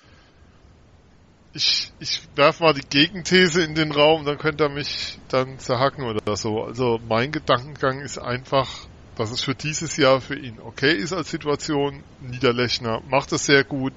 Ich werfe mal die Gegenthese in den Raum, dann könnt ihr mich dann zerhacken oder so. Also mein Gedankengang ist einfach, dass es für dieses Jahr für ihn okay ist als Situation. Niederlechner macht es sehr gut.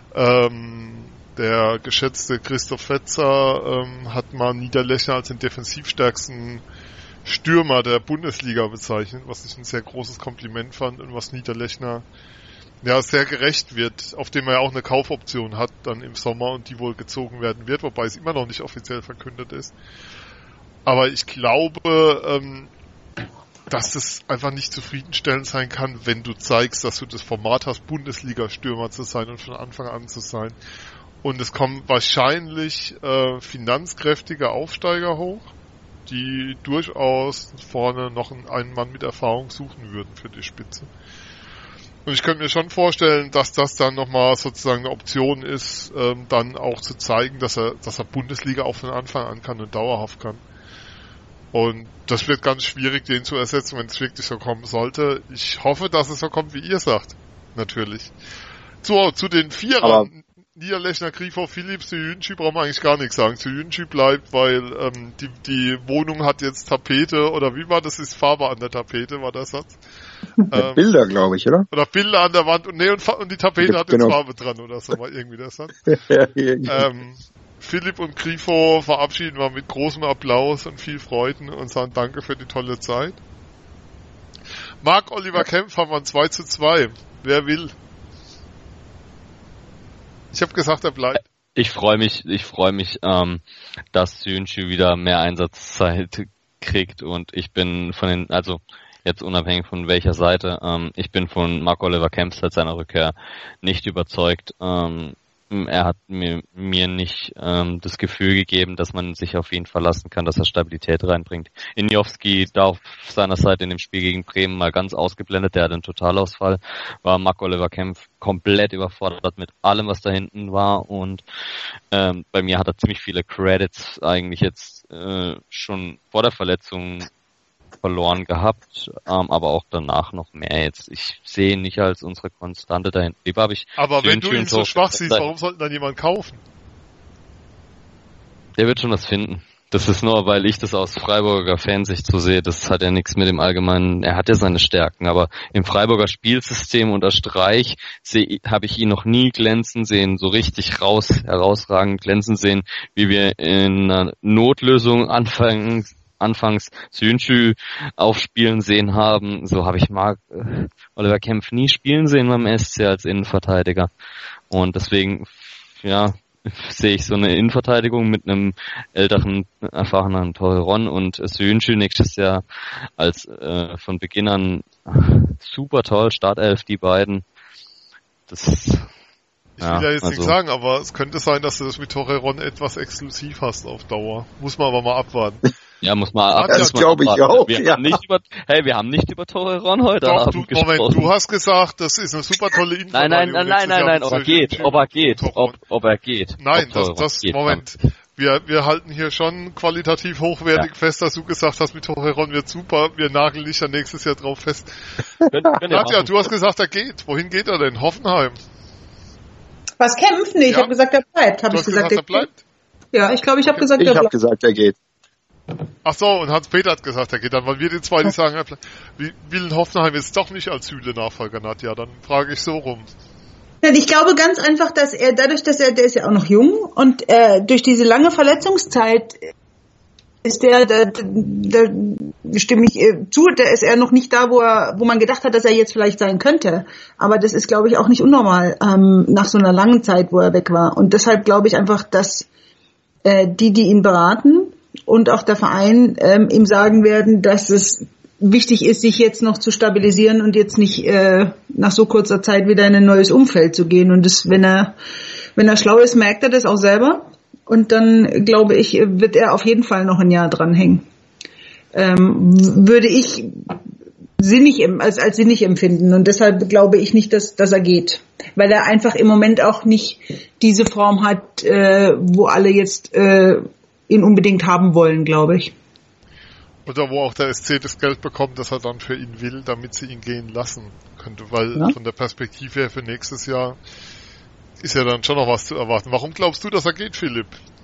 Der geschätzte Christoph Fetzer hat mal Niederlechner als den defensivstärksten Stürmer der Bundesliga bezeichnet, was ich ein sehr großes Kompliment fand und was Niederlechner sehr gerecht wird, auf dem er ja auch eine Kaufoption hat dann im Sommer und die wohl gezogen werden wird, wobei es immer noch nicht offiziell verkündet ist. Aber ich glaube, dass das einfach nicht zufriedenstellend sein kann, wenn du zeigst, dass du das Format hast, Bundesliga-Stürmer zu sein und von Anfang an zu sein. Und es kommen wahrscheinlich finanzkräftige Aufsteiger hoch, die durchaus vorne noch einen Mann mit Erfahrung suchen würden für die Spitze. Und ich könnte mir schon vorstellen, dass das dann nochmal sozusagen eine Option ist, dann auch zu zeigen, dass er Bundesliga auch von Anfang an kann und dauerhaft kann. Und das wird ganz schwierig, den zu ersetzen, wenn es wirklich so kommen sollte. Ich hoffe, dass es so kommt, wie ihr sagt. Natürlich. Zu den Vierern. Niederlechner, Grifo, Philipp, Söyüncü brauchen wir eigentlich gar nichts sagen. Söyüncü bleibt, weil die Wohnung hat jetzt Tapete, oder wie war das? Ist Farbe an der Tapete, war der Satz? Bilder, glaube ich, oder? Oder Bilder an der Wand und die Tapete hat jetzt Farbe dran, oder so war irgendwie der Satz. Philipp und Grifo verabschieden wir mit großem Applaus und viel Freuden und sagen Danke für die tolle Zeit. Marc-Oliver Kempf haben wir ein 2:2. Wer will? Ich habe gesagt, er bleibt. Ich freue mich, dass Söyüncü wieder mehr Einsatzzeit kriegt und ich bin jetzt unabhängig von welcher Seite, ich bin von Marc-Oliver Kempf seit seiner Rückkehr nicht überzeugt. Er hat mir nicht das Gefühl gegeben, dass man sich auf ihn verlassen kann, dass er Stabilität reinbringt. Iniowski da auf seiner Seite in dem Spiel gegen Bremen mal ganz ausgeblendet, der hat einen Totalausfall, war Marc-Oliver Kempf komplett überfordert mit allem, was da hinten war und bei mir hat er ziemlich viele Credits eigentlich jetzt schon vor der Verletzung verloren gehabt, aber auch danach noch mehr jetzt. Ich sehe ihn nicht als unsere Konstante dahin. Aber wenn du ihn so schwach siehst, warum sollte dann jemand kaufen? Der wird schon was finden. Das ist nur, weil ich das aus Freiburger Fansicht so sehe. Das hat ja nichts mit dem Allgemeinen. Er hat ja seine Stärken, aber im Freiburger Spielsystem unter Streich habe ich ihn noch nie glänzen sehen, so richtig herausragend glänzen sehen, wie wir in einer Notlösung anfangs Söyüncü aufspielen sehen haben. So habe ich Marc-Oliver Kempf nie spielen sehen beim SC als Innenverteidiger. Und deswegen, sehe ich so eine Innenverteidigung mit einem älteren, erfahrenen Torreron und Söyüncü nächstes Jahr als von Beginn an super toll, Startelf, die beiden. Ich will ja jetzt nichts sagen, aber es könnte sein, dass du das mit Torreron etwas exklusiv hast auf Dauer. Muss man aber mal abwarten. Ja, muss man abwarten. Das glaube ich auch. Wir haben nicht über Torreron heute Abend gesprochen. Moment, du hast gesagt, das ist eine super tolle Innenverteidigung. Nein, ob er geht. Nein, Moment. Wir halten hier schon qualitativ hochwertig fest, dass du gesagt hast, mit Torreron wird super. Wir nageln dich ja nächstes Jahr drauf fest. Nadja, du hast gesagt, er geht. Wohin geht er denn? Hoffenheim? Was Kempf? Nee, ich habe gesagt, er bleibt. Hast du gesagt, er bleibt? Ja, ich glaube, ich habe gesagt, er bleibt. Ich habe gesagt, er geht. Ach so, und Hans-Peter hat gesagt, er geht dann, weil wir die zwei, die sagen, er bleibt. Will Hoffenheim jetzt doch nicht als Süle-Nachfolger, Nadja? Dann frage ich so rum. Ja, ich glaube ganz einfach, dass er, dadurch, der ist ja auch noch jung und durch diese lange Verletzungszeit ist da stimme ich zu, da ist er noch nicht da, wo man gedacht hat, dass er jetzt vielleicht sein könnte. Aber das ist, glaube ich, auch nicht unnormal, nach so einer langen Zeit, wo er weg war. Und deshalb glaube ich einfach, dass die ihn beraten und auch der Verein ihm sagen werden, dass es wichtig ist, sich jetzt noch zu stabilisieren und jetzt nicht nach so kurzer Zeit wieder in ein neues Umfeld zu gehen. Und das, wenn er schlau ist, merkt er das auch selber. Und dann, glaube ich, wird er auf jeden Fall noch ein Jahr dranhängen. Würde ich als sinnig empfinden. Und deshalb glaube ich nicht, dass er geht. Weil er einfach im Moment auch nicht diese Form hat, wo alle jetzt ihn unbedingt haben wollen, glaube ich. Oder wo auch der SC das Geld bekommt, das er dann für ihn will, damit sie ihn gehen lassen könnte. Weil von der Perspektive her für nächstes Jahr ist ja dann schon noch was zu erwarten. Warum glaubst du, dass er geht, Philipp?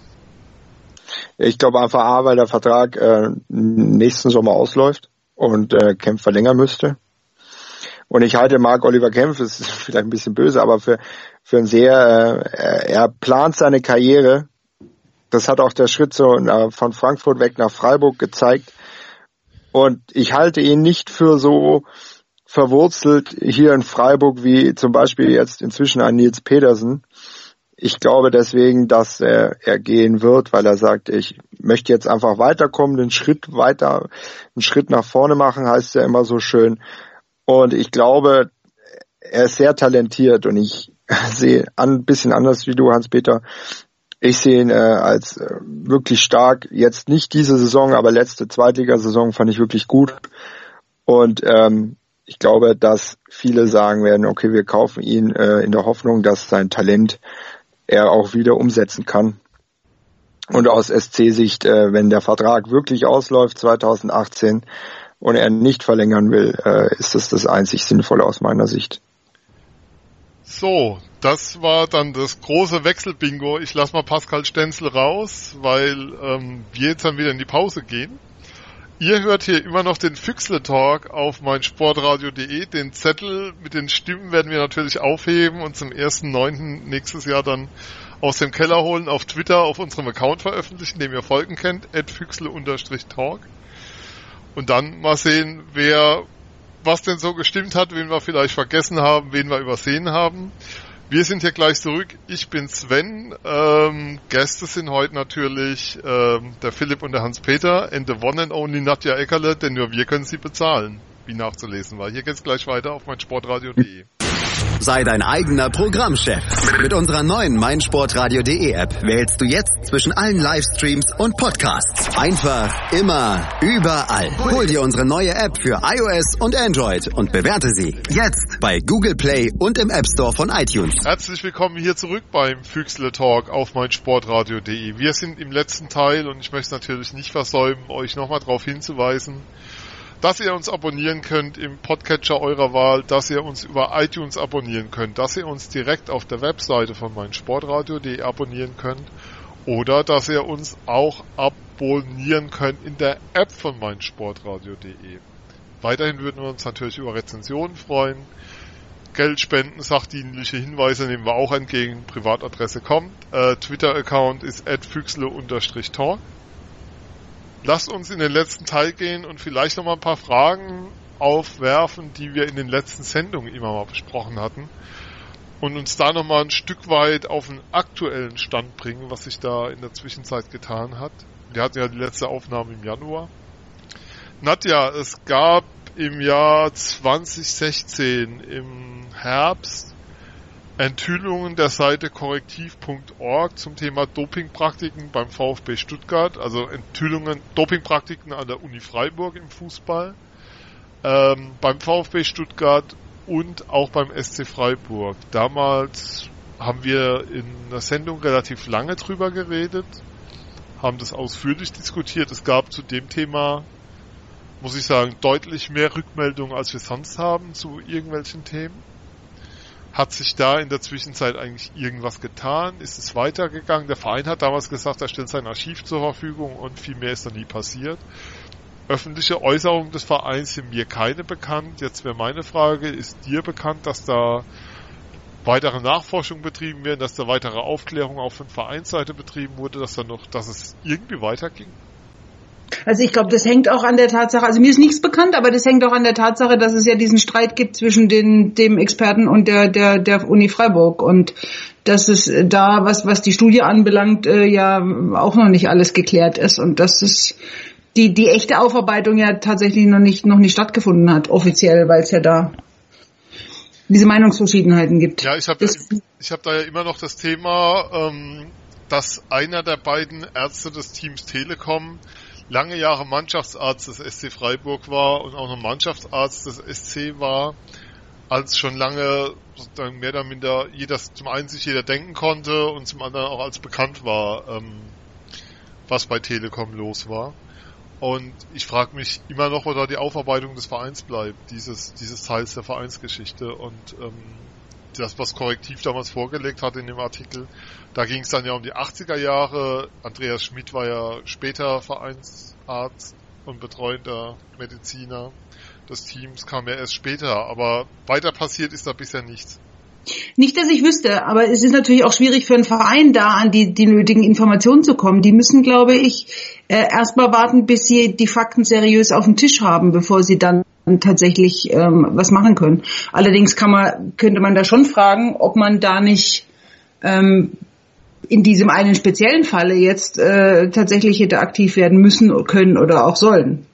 Ich glaube einfach weil der Vertrag nächsten Sommer ausläuft und Kempf verlängern müsste. Und ich halte Marc-Oliver Kempf, das ist vielleicht ein bisschen böse, aber für ein sehr, er plant seine Karriere. Das hat auch der Schritt von Frankfurt weg nach Freiburg gezeigt. Und ich halte ihn nicht für so verwurzelt hier in Freiburg wie zum Beispiel jetzt inzwischen ein Nils Pedersen. Ich glaube deswegen, dass er gehen wird, weil er sagt, ich möchte jetzt einfach weiterkommen, einen Schritt nach vorne machen, heißt ja immer so schön. Und ich glaube, er ist sehr talentiert und ich sehe ein bisschen anders wie du, Hans-Peter. Ich sehe ihn als wirklich stark. Jetzt nicht diese Saison, aber letzte Zweitligasaison fand ich wirklich gut. Und ich glaube, dass viele sagen werden, okay, wir kaufen ihn in der Hoffnung, dass sein Talent er auch wieder umsetzen kann. Und aus SC-Sicht, wenn der Vertrag wirklich ausläuft 2018 und er nicht verlängern will, ist das einzig Sinnvolle aus meiner Sicht. So, Das war dann das große Wechselbingo. Ich lasse mal Pascal Stenzel raus, weil wir jetzt dann wieder in die Pause gehen. Ihr hört hier immer noch den Füchsle-Talk auf meinsportradio.de. Den Zettel mit den Stimmen werden wir natürlich aufheben und zum 1.9. nächstes Jahr dann aus dem Keller holen, auf Twitter, auf unserem Account veröffentlichen, den ihr folgen könnt, @füchsle_talk. Und dann mal sehen, was denn so gestimmt hat, wen wir vielleicht vergessen haben, wen wir übersehen haben. Wir sind hier gleich zurück. Ich bin Sven. Gäste sind heute natürlich der Philipp und der Hans-Peter and the one and only Nadja Eckerle, denn nur wir können sie bezahlen, wie nachzulesen war. Hier geht's gleich weiter auf meinsportradio.de. Sei dein eigener Programmchef. Mit unserer neuen meinsportradio.de App wählst du jetzt zwischen allen Livestreams und Podcasts. Einfach, immer, überall. Hol dir unsere neue App für iOS und Android und bewerte sie jetzt bei Google Play und im App Store von iTunes. Herzlich willkommen hier zurück beim Füchsle Talk auf meinsportradio.de. Wir sind im letzten Teil und ich möchte natürlich nicht versäumen, euch nochmal darauf hinzuweisen, dass ihr uns abonnieren könnt im Podcatcher eurer Wahl, dass ihr uns über iTunes abonnieren könnt, dass ihr uns direkt auf der Webseite von meinsportradio.de abonnieren könnt oder dass ihr uns auch abonnieren könnt in der App von meinsportradio.de. Weiterhin würden wir uns natürlich über Rezensionen freuen. Geldspenden, sachdienliche Hinweise nehmen wir auch entgegen. Privatadresse kommt. Twitter-Account ist @füchsle_talk. Lasst uns in den letzten Teil gehen und vielleicht noch mal ein paar Fragen aufwerfen, die wir in den letzten Sendungen immer mal besprochen hatten. Und uns da noch mal ein Stück weit auf den aktuellen Stand bringen, was sich da in der Zwischenzeit getan hat. Wir hatten ja die letzte Aufnahme im Januar. Nadja, es gab im Jahr 2016 im Herbst Enthüllungen der Seite korrektiv.org zum Thema Dopingpraktiken beim VfB Stuttgart, also Enthüllungen, Dopingpraktiken an der Uni Freiburg im Fußball, beim VfB Stuttgart und auch beim SC Freiburg. Damals haben wir in der Sendung relativ lange drüber geredet, haben das ausführlich diskutiert. Es gab zu dem Thema, muss ich sagen, deutlich mehr Rückmeldungen, als wir sonst haben zu irgendwelchen Themen. Hat sich da in der Zwischenzeit eigentlich irgendwas getan? Ist es weitergegangen? Der Verein hat damals gesagt, er stellt sein Archiv zur Verfügung und viel mehr ist da nie passiert. Öffentliche Äußerungen des Vereins sind mir keine bekannt. Jetzt wäre meine Frage, ist dir bekannt, dass da weitere Nachforschungen betrieben werden, dass da weitere Aufklärung auch von Vereinsseite betrieben wurde, dass es irgendwie weiterging? Also ich glaube, das hängt auch an der Tatsache, also mir ist nichts bekannt, aber das hängt auch an der Tatsache, dass es ja diesen Streit gibt zwischen dem Experten und der Uni Freiburg und dass es da, was die Studie anbelangt, ja auch noch nicht alles geklärt ist und dass es die echte Aufarbeitung ja tatsächlich noch nicht stattgefunden hat, offiziell, weil es ja da diese Meinungsverschiedenheiten gibt. Ja, ich hab da ja immer noch das Thema, dass einer der beiden Ärzte des Teams Telekom lange Jahre Mannschaftsarzt des SC Freiburg war und auch noch Mannschaftsarzt des SC war, als schon lange sozusagen mehr oder minder zum einen sich jeder denken konnte und zum anderen auch als bekannt war, was bei Telekom los war. Und ich frage mich immer noch, wo da die Aufarbeitung des Vereins bleibt, dieses Teils der Vereinsgeschichte und das, was Korrektiv damals vorgelegt hat in dem Artikel, da ging es dann ja um die 80er Jahre. Andreas Schmidt war ja später Vereinsarzt und betreuender Mediziner des Teams, kam ja erst später. Aber weiter passiert ist da bisher nichts. Nicht, dass ich wüsste, aber es ist natürlich auch schwierig für einen Verein, da an die nötigen Informationen zu kommen. Die müssen, glaube ich, erstmal warten, bis sie die Fakten seriös auf dem Tisch haben, bevor sie dann tatsächlich was machen können. Allerdings könnte man da schon fragen, ob man da nicht in diesem einen speziellen Falle jetzt tatsächlich hätte aktiv werden müssen, können oder auch sollen.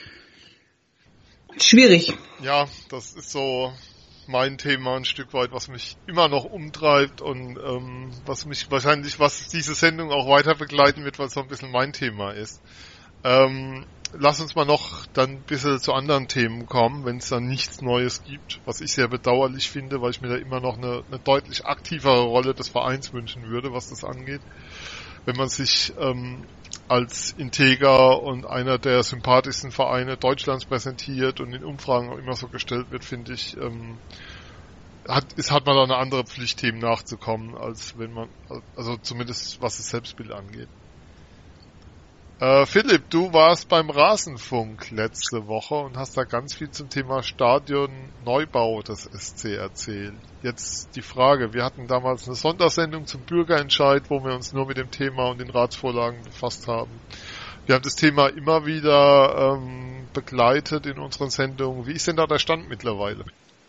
Schwierig. Ja, das ist so mein Thema ein Stück weit, was mich immer noch umtreibt und was diese Sendung auch weiter begleiten wird, weil es so ein bisschen mein Thema ist. Lass uns mal noch dann ein bisschen zu anderen Themen kommen, wenn es dann nichts Neues gibt, was ich sehr bedauerlich finde, weil ich mir da immer noch eine deutlich aktivere Rolle des Vereins wünschen würde, was das angeht. Wenn man sich als integer und einer der sympathischsten Vereine Deutschlands präsentiert und in Umfragen auch immer so gestellt wird, finde ich, hat man da eine andere Pflicht, Themen nachzukommen, als wenn man, also zumindest was das Selbstbild angeht. Philipp, du warst beim Rasenfunk letzte Woche und hast da ganz viel zum Thema Stadionneubau des SC erzählt. Jetzt die Frage, wir hatten damals eine Sondersendung zum Bürgerentscheid, wo wir uns nur mit dem Thema und den Ratsvorlagen befasst haben. Wir haben das Thema immer wieder begleitet in unseren Sendungen. Wie ist denn da der Stand mittlerweile?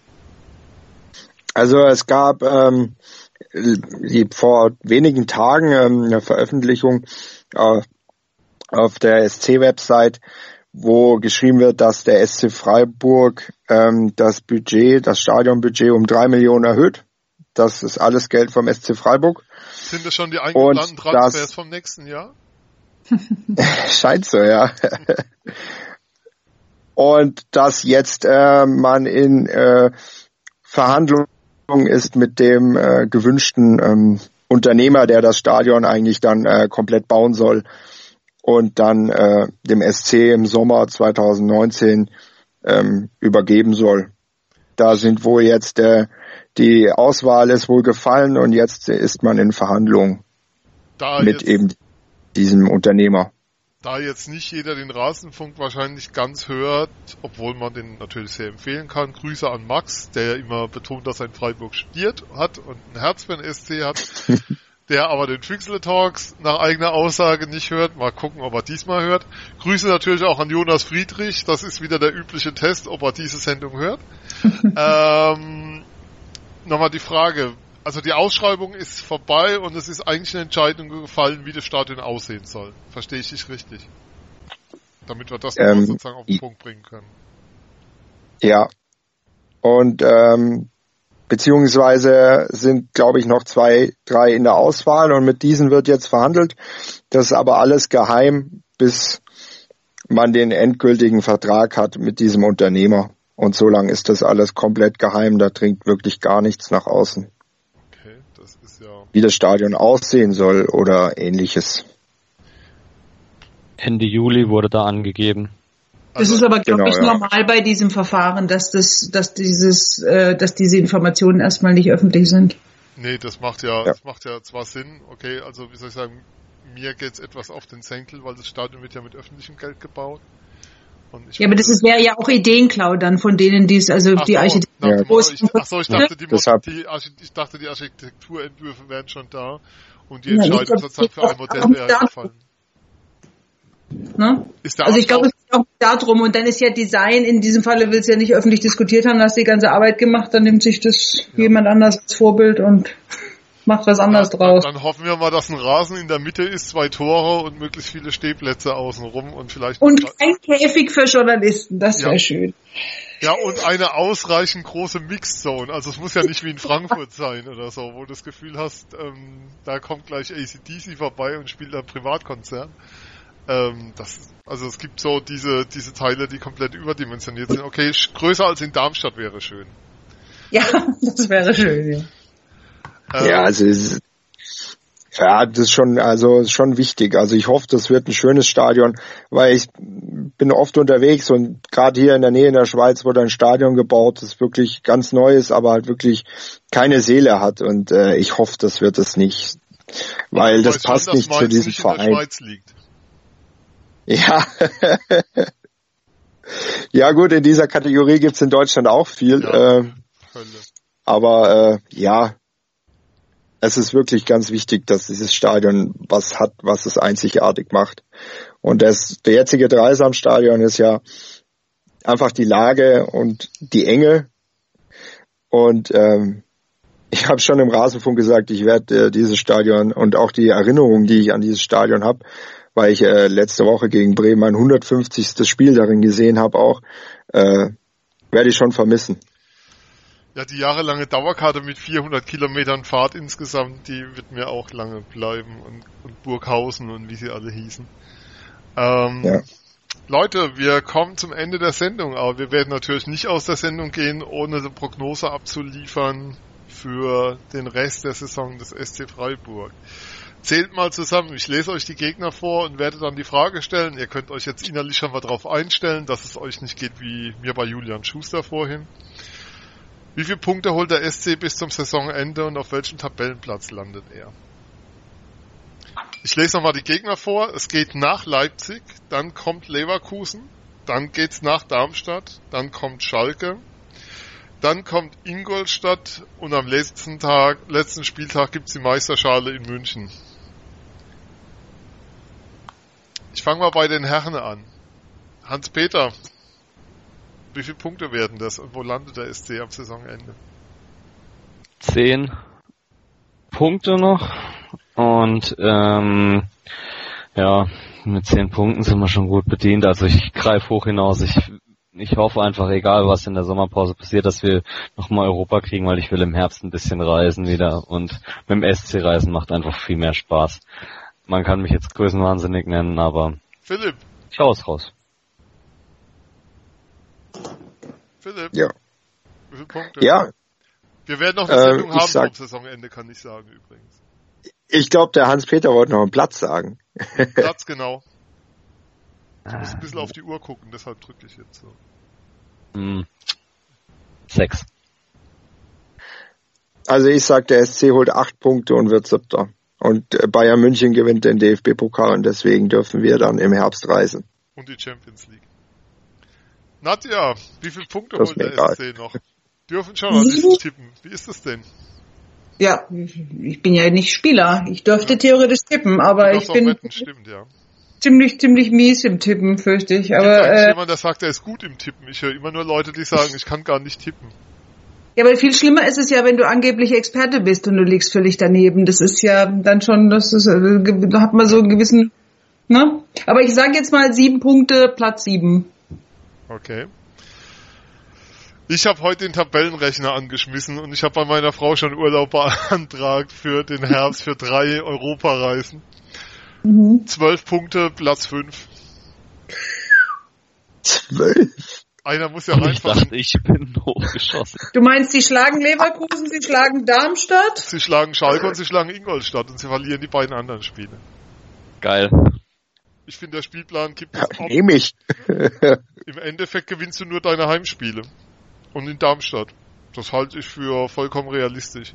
Also es gab vor wenigen Tagen eine Veröffentlichung auf der SC-Website, wo geschrieben wird, dass der SC Freiburg das Stadionbudget um 3 Millionen erhöht. Das ist alles Geld vom SC Freiburg. Sind das schon die eingeplanten Transfers vom nächsten Jahr? Scheint so, ja. Und dass jetzt man in Verhandlungen ist mit dem gewünschten Unternehmer, der das Stadion eigentlich dann komplett bauen soll und dann dem SC im Sommer 2019 übergeben soll. Da sind wohl jetzt die Auswahl ist wohl gefallen und jetzt ist man in Verhandlungen mit eben diesem Unternehmer. Da jetzt nicht jeder den Rasenfunk wahrscheinlich ganz hört, obwohl man den natürlich sehr empfehlen kann, Grüße an Max, der ja immer betont, dass er in Freiburg studiert hat und ein Herz für den SC hat, der aber den Füchsle Talks nach eigener Aussage nicht hört. Mal gucken, ob er diesmal hört. Grüße natürlich auch an Jonas Friedrich, das ist wieder der übliche Test, ob er diese Sendung hört. Nochmal die Frage, also die Ausschreibung ist vorbei und es ist eigentlich eine Entscheidung gefallen, wie das Stadion aussehen soll. Verstehe ich dich richtig? Damit wir das sozusagen auf den Punkt bringen können. Ja. Und beziehungsweise sind, glaube ich, noch 2, 3 in der Auswahl und mit diesen wird jetzt verhandelt. Das ist aber alles geheim, bis man den endgültigen Vertrag hat mit diesem Unternehmer. Und so lange ist das alles komplett geheim, da dringt wirklich gar nichts nach außen. Wie das Stadion aussehen soll oder ähnliches. Ende Juli wurde da angegeben. Das ist aber, glaube ich, normal bei diesem Verfahren, dass diese Informationen erstmal nicht öffentlich sind. Nee, das macht ja zwar Sinn, okay, also wie soll ich sagen, mir geht's etwas auf den Senkel, weil das Stadion wird ja mit öffentlichem Geld gebaut. Ja, aber das wäre ja auch Ideenklau dann von denen, die es, also die Architektur. Ich dachte, die Architekturentwürfe wären schon da und die Entscheidung sozusagen für ein Modell wäre gefallen. Ne? Also ich glaube, es geht auch darum, und dann ist ja Design, in diesem Falle will es ja nicht öffentlich diskutiert haben, hast die ganze Arbeit gemacht, dann nimmt sich das jemand anders als Vorbild und macht was anderes draus. Dann hoffen wir mal, dass ein Rasen in der Mitte ist, 2 Tore und möglichst viele Stehplätze außenrum und vielleicht... Und kein Käfig für Journalisten, das wäre schön. Ja, und eine ausreichend große Mixzone. Also es muss ja nicht wie in Frankfurt sein oder so, wo du das Gefühl hast, da kommt gleich AC/DC vorbei und spielt ein Privatkonzert. Also es gibt so diese Teile, die komplett überdimensioniert sind. Okay, größer als in Darmstadt wäre schön. Ja, das wäre schön, ja. Ja, also das ist schon wichtig. Also ich hoffe, das wird ein schönes Stadion, weil ich bin oft unterwegs und gerade hier in der Nähe in der Schweiz wurde ein Stadion gebaut, das wirklich ganz neu ist, aber halt wirklich keine Seele hat und ich hoffe, das wird es nicht, weil das passt nicht zu diesem Verein. In der Schweiz liegt. Ja. Ja gut, in dieser Kategorie gibt's in Deutschland auch viel, aber es ist wirklich ganz wichtig, dass dieses Stadion was hat, was es einzigartig macht. Und der jetzige Dreisamstadion ist ja einfach die Lage und die Enge. Und ich habe schon im Rasenfunk gesagt, ich werde dieses Stadion und auch die Erinnerungen, die ich an dieses Stadion habe, weil ich letzte Woche gegen Bremen mein 150. Spiel darin gesehen habe, auch werde ich schon vermissen. Ja, die jahrelange Dauerkarte mit 400 Kilometern Fahrt insgesamt, die wird mir auch lange bleiben und Burghausen und wie sie alle hießen. Leute, wir kommen zum Ende der Sendung, aber wir werden natürlich nicht aus der Sendung gehen, ohne eine Prognose abzuliefern für den Rest der Saison des SC Freiburg. Zählt mal zusammen, ich lese euch die Gegner vor und werde dann die Frage stellen. Ihr könnt euch jetzt innerlich schon mal drauf einstellen, dass es euch nicht geht wie mir bei Julian Schuster vorhin. Wie viele Punkte holt der SC bis zum Saisonende und auf welchem Tabellenplatz landet er? Ich lese nochmal die Gegner vor. Es geht nach Leipzig, dann kommt Leverkusen, dann geht's nach Darmstadt, dann kommt Schalke, dann kommt Ingolstadt und am letzten Spieltag gibt's die Meisterschale in München. Ich fange mal bei den Herren an. Hans-Peter, wie viele Punkte werden das und wo landet der SC am Saisonende? 10 Punkte noch und mit 10 Punkten sind wir schon gut bedient. Also ich greife hoch hinaus. Ich hoffe einfach, egal was in der Sommerpause passiert, dass wir nochmal Europa kriegen, weil ich will im Herbst ein bisschen reisen wieder und mit dem SC reisen macht einfach viel mehr Spaß. Man kann mich jetzt größenwahnsinnig nennen, aber Philipp. Ich hau es raus. Philipp? Ja. Wie viele Punkte? Ja. Wir werden noch eine Sendung haben am Saisonende, kann ich sagen übrigens. Ich glaube, der Hans-Peter wollte noch einen Platz sagen. Platz, genau. Ich muss ein bisschen auf die Uhr gucken, deshalb drücke ich jetzt so. 6. Also ich sag, der SC holt 8 Punkte und wird 7. Und Bayern München gewinnt den DFB-Pokal und deswegen dürfen wir dann im Herbst reisen. Und die Champions League. Nadja, wie viele Punkte holt der SC noch? Dürfen schon mal nicht tippen. Wie ist das denn? Ja, ich bin ja nicht Spieler. Ich dürfte theoretisch tippen, aber ich bin stimmt, ja. ziemlich mies im Tippen, fürchte ich. Aber jemand, der sagt, er ist gut im Tippen. Ich höre immer nur Leute, die sagen, ich kann gar nicht tippen. Ja, aber viel schlimmer ist es ja, wenn du angeblich Experte bist und du liegst völlig daneben. Das ist ja dann schon, da hat man so einen gewissen, ne? Aber ich sage jetzt mal 7 Punkte, Platz 7. Okay. Ich habe heute den Tabellenrechner angeschmissen und ich habe bei meiner Frau schon Urlaub beantragt für den Herbst für 3 Europareisen. 12 Punkte, Platz 5. 12? Einer muss ja reinfahren. Ich bin hochgeschossen. Du meinst, sie schlagen Leverkusen, sie schlagen Darmstadt? Sie schlagen Schalke und sie schlagen Ingolstadt und sie verlieren die beiden anderen Spiele. Geil. Ich finde, der Spielplan gibt es auch. Nehm ich. Im Endeffekt gewinnst du nur deine Heimspiele. Und in Darmstadt. Das halte ich für vollkommen realistisch.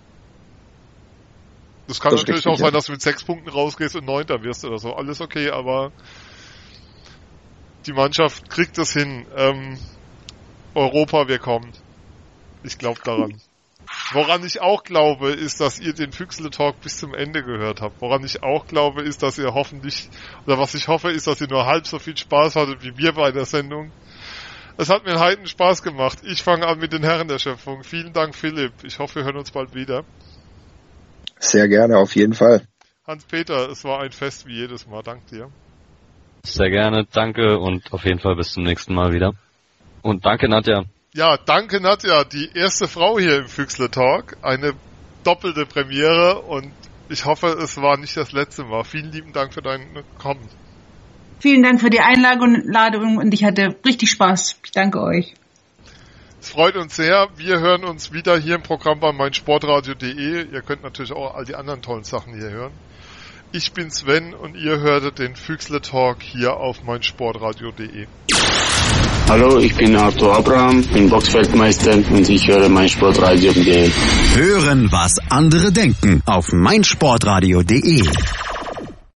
Das kann natürlich auch sein, dass du mit 6 Punkten rausgehst und 9. wirst oder so. Alles okay, aber die Mannschaft kriegt das hin. Europa, wir kommen. Ich glaube daran. Woran ich auch glaube, ist, dass ihr den Füchsle-Talk bis zum Ende gehört habt. Woran ich auch glaube, ist, dass ihr hoffentlich, oder was ich hoffe, ist, dass ihr nur halb so viel Spaß hattet wie wir bei der Sendung. Es hat mir einen heiden Spaß gemacht. Ich fange an mit den Herren der Schöpfung. Vielen Dank, Philipp. Ich hoffe, wir hören uns bald wieder. Sehr gerne, auf jeden Fall. Hans-Peter, es war ein Fest wie jedes Mal. Dank dir. Sehr gerne, danke und auf jeden Fall bis zum nächsten Mal wieder. Und danke, Nadja. Ja, danke, Nadja. Die erste Frau hier im Füchsle-Talk. Eine doppelte Premiere und ich hoffe, es war nicht das letzte Mal. Vielen lieben Dank für dein Kommen. Vielen Dank für die Einladung und ich hatte richtig Spaß. Ich danke euch. Es freut uns sehr. Wir hören uns wieder hier im Programm bei meinsportradio.de. Ihr könnt natürlich auch all die anderen tollen Sachen hier hören. Ich bin Sven und ihr hörtet den Füchsle-Talk hier auf meinsportradio.de. Hallo, ich bin Arthur Abraham, bin Boxfeldmeister und ich höre meinsportradio.de. Hören, was andere denken auf meinsportradio.de.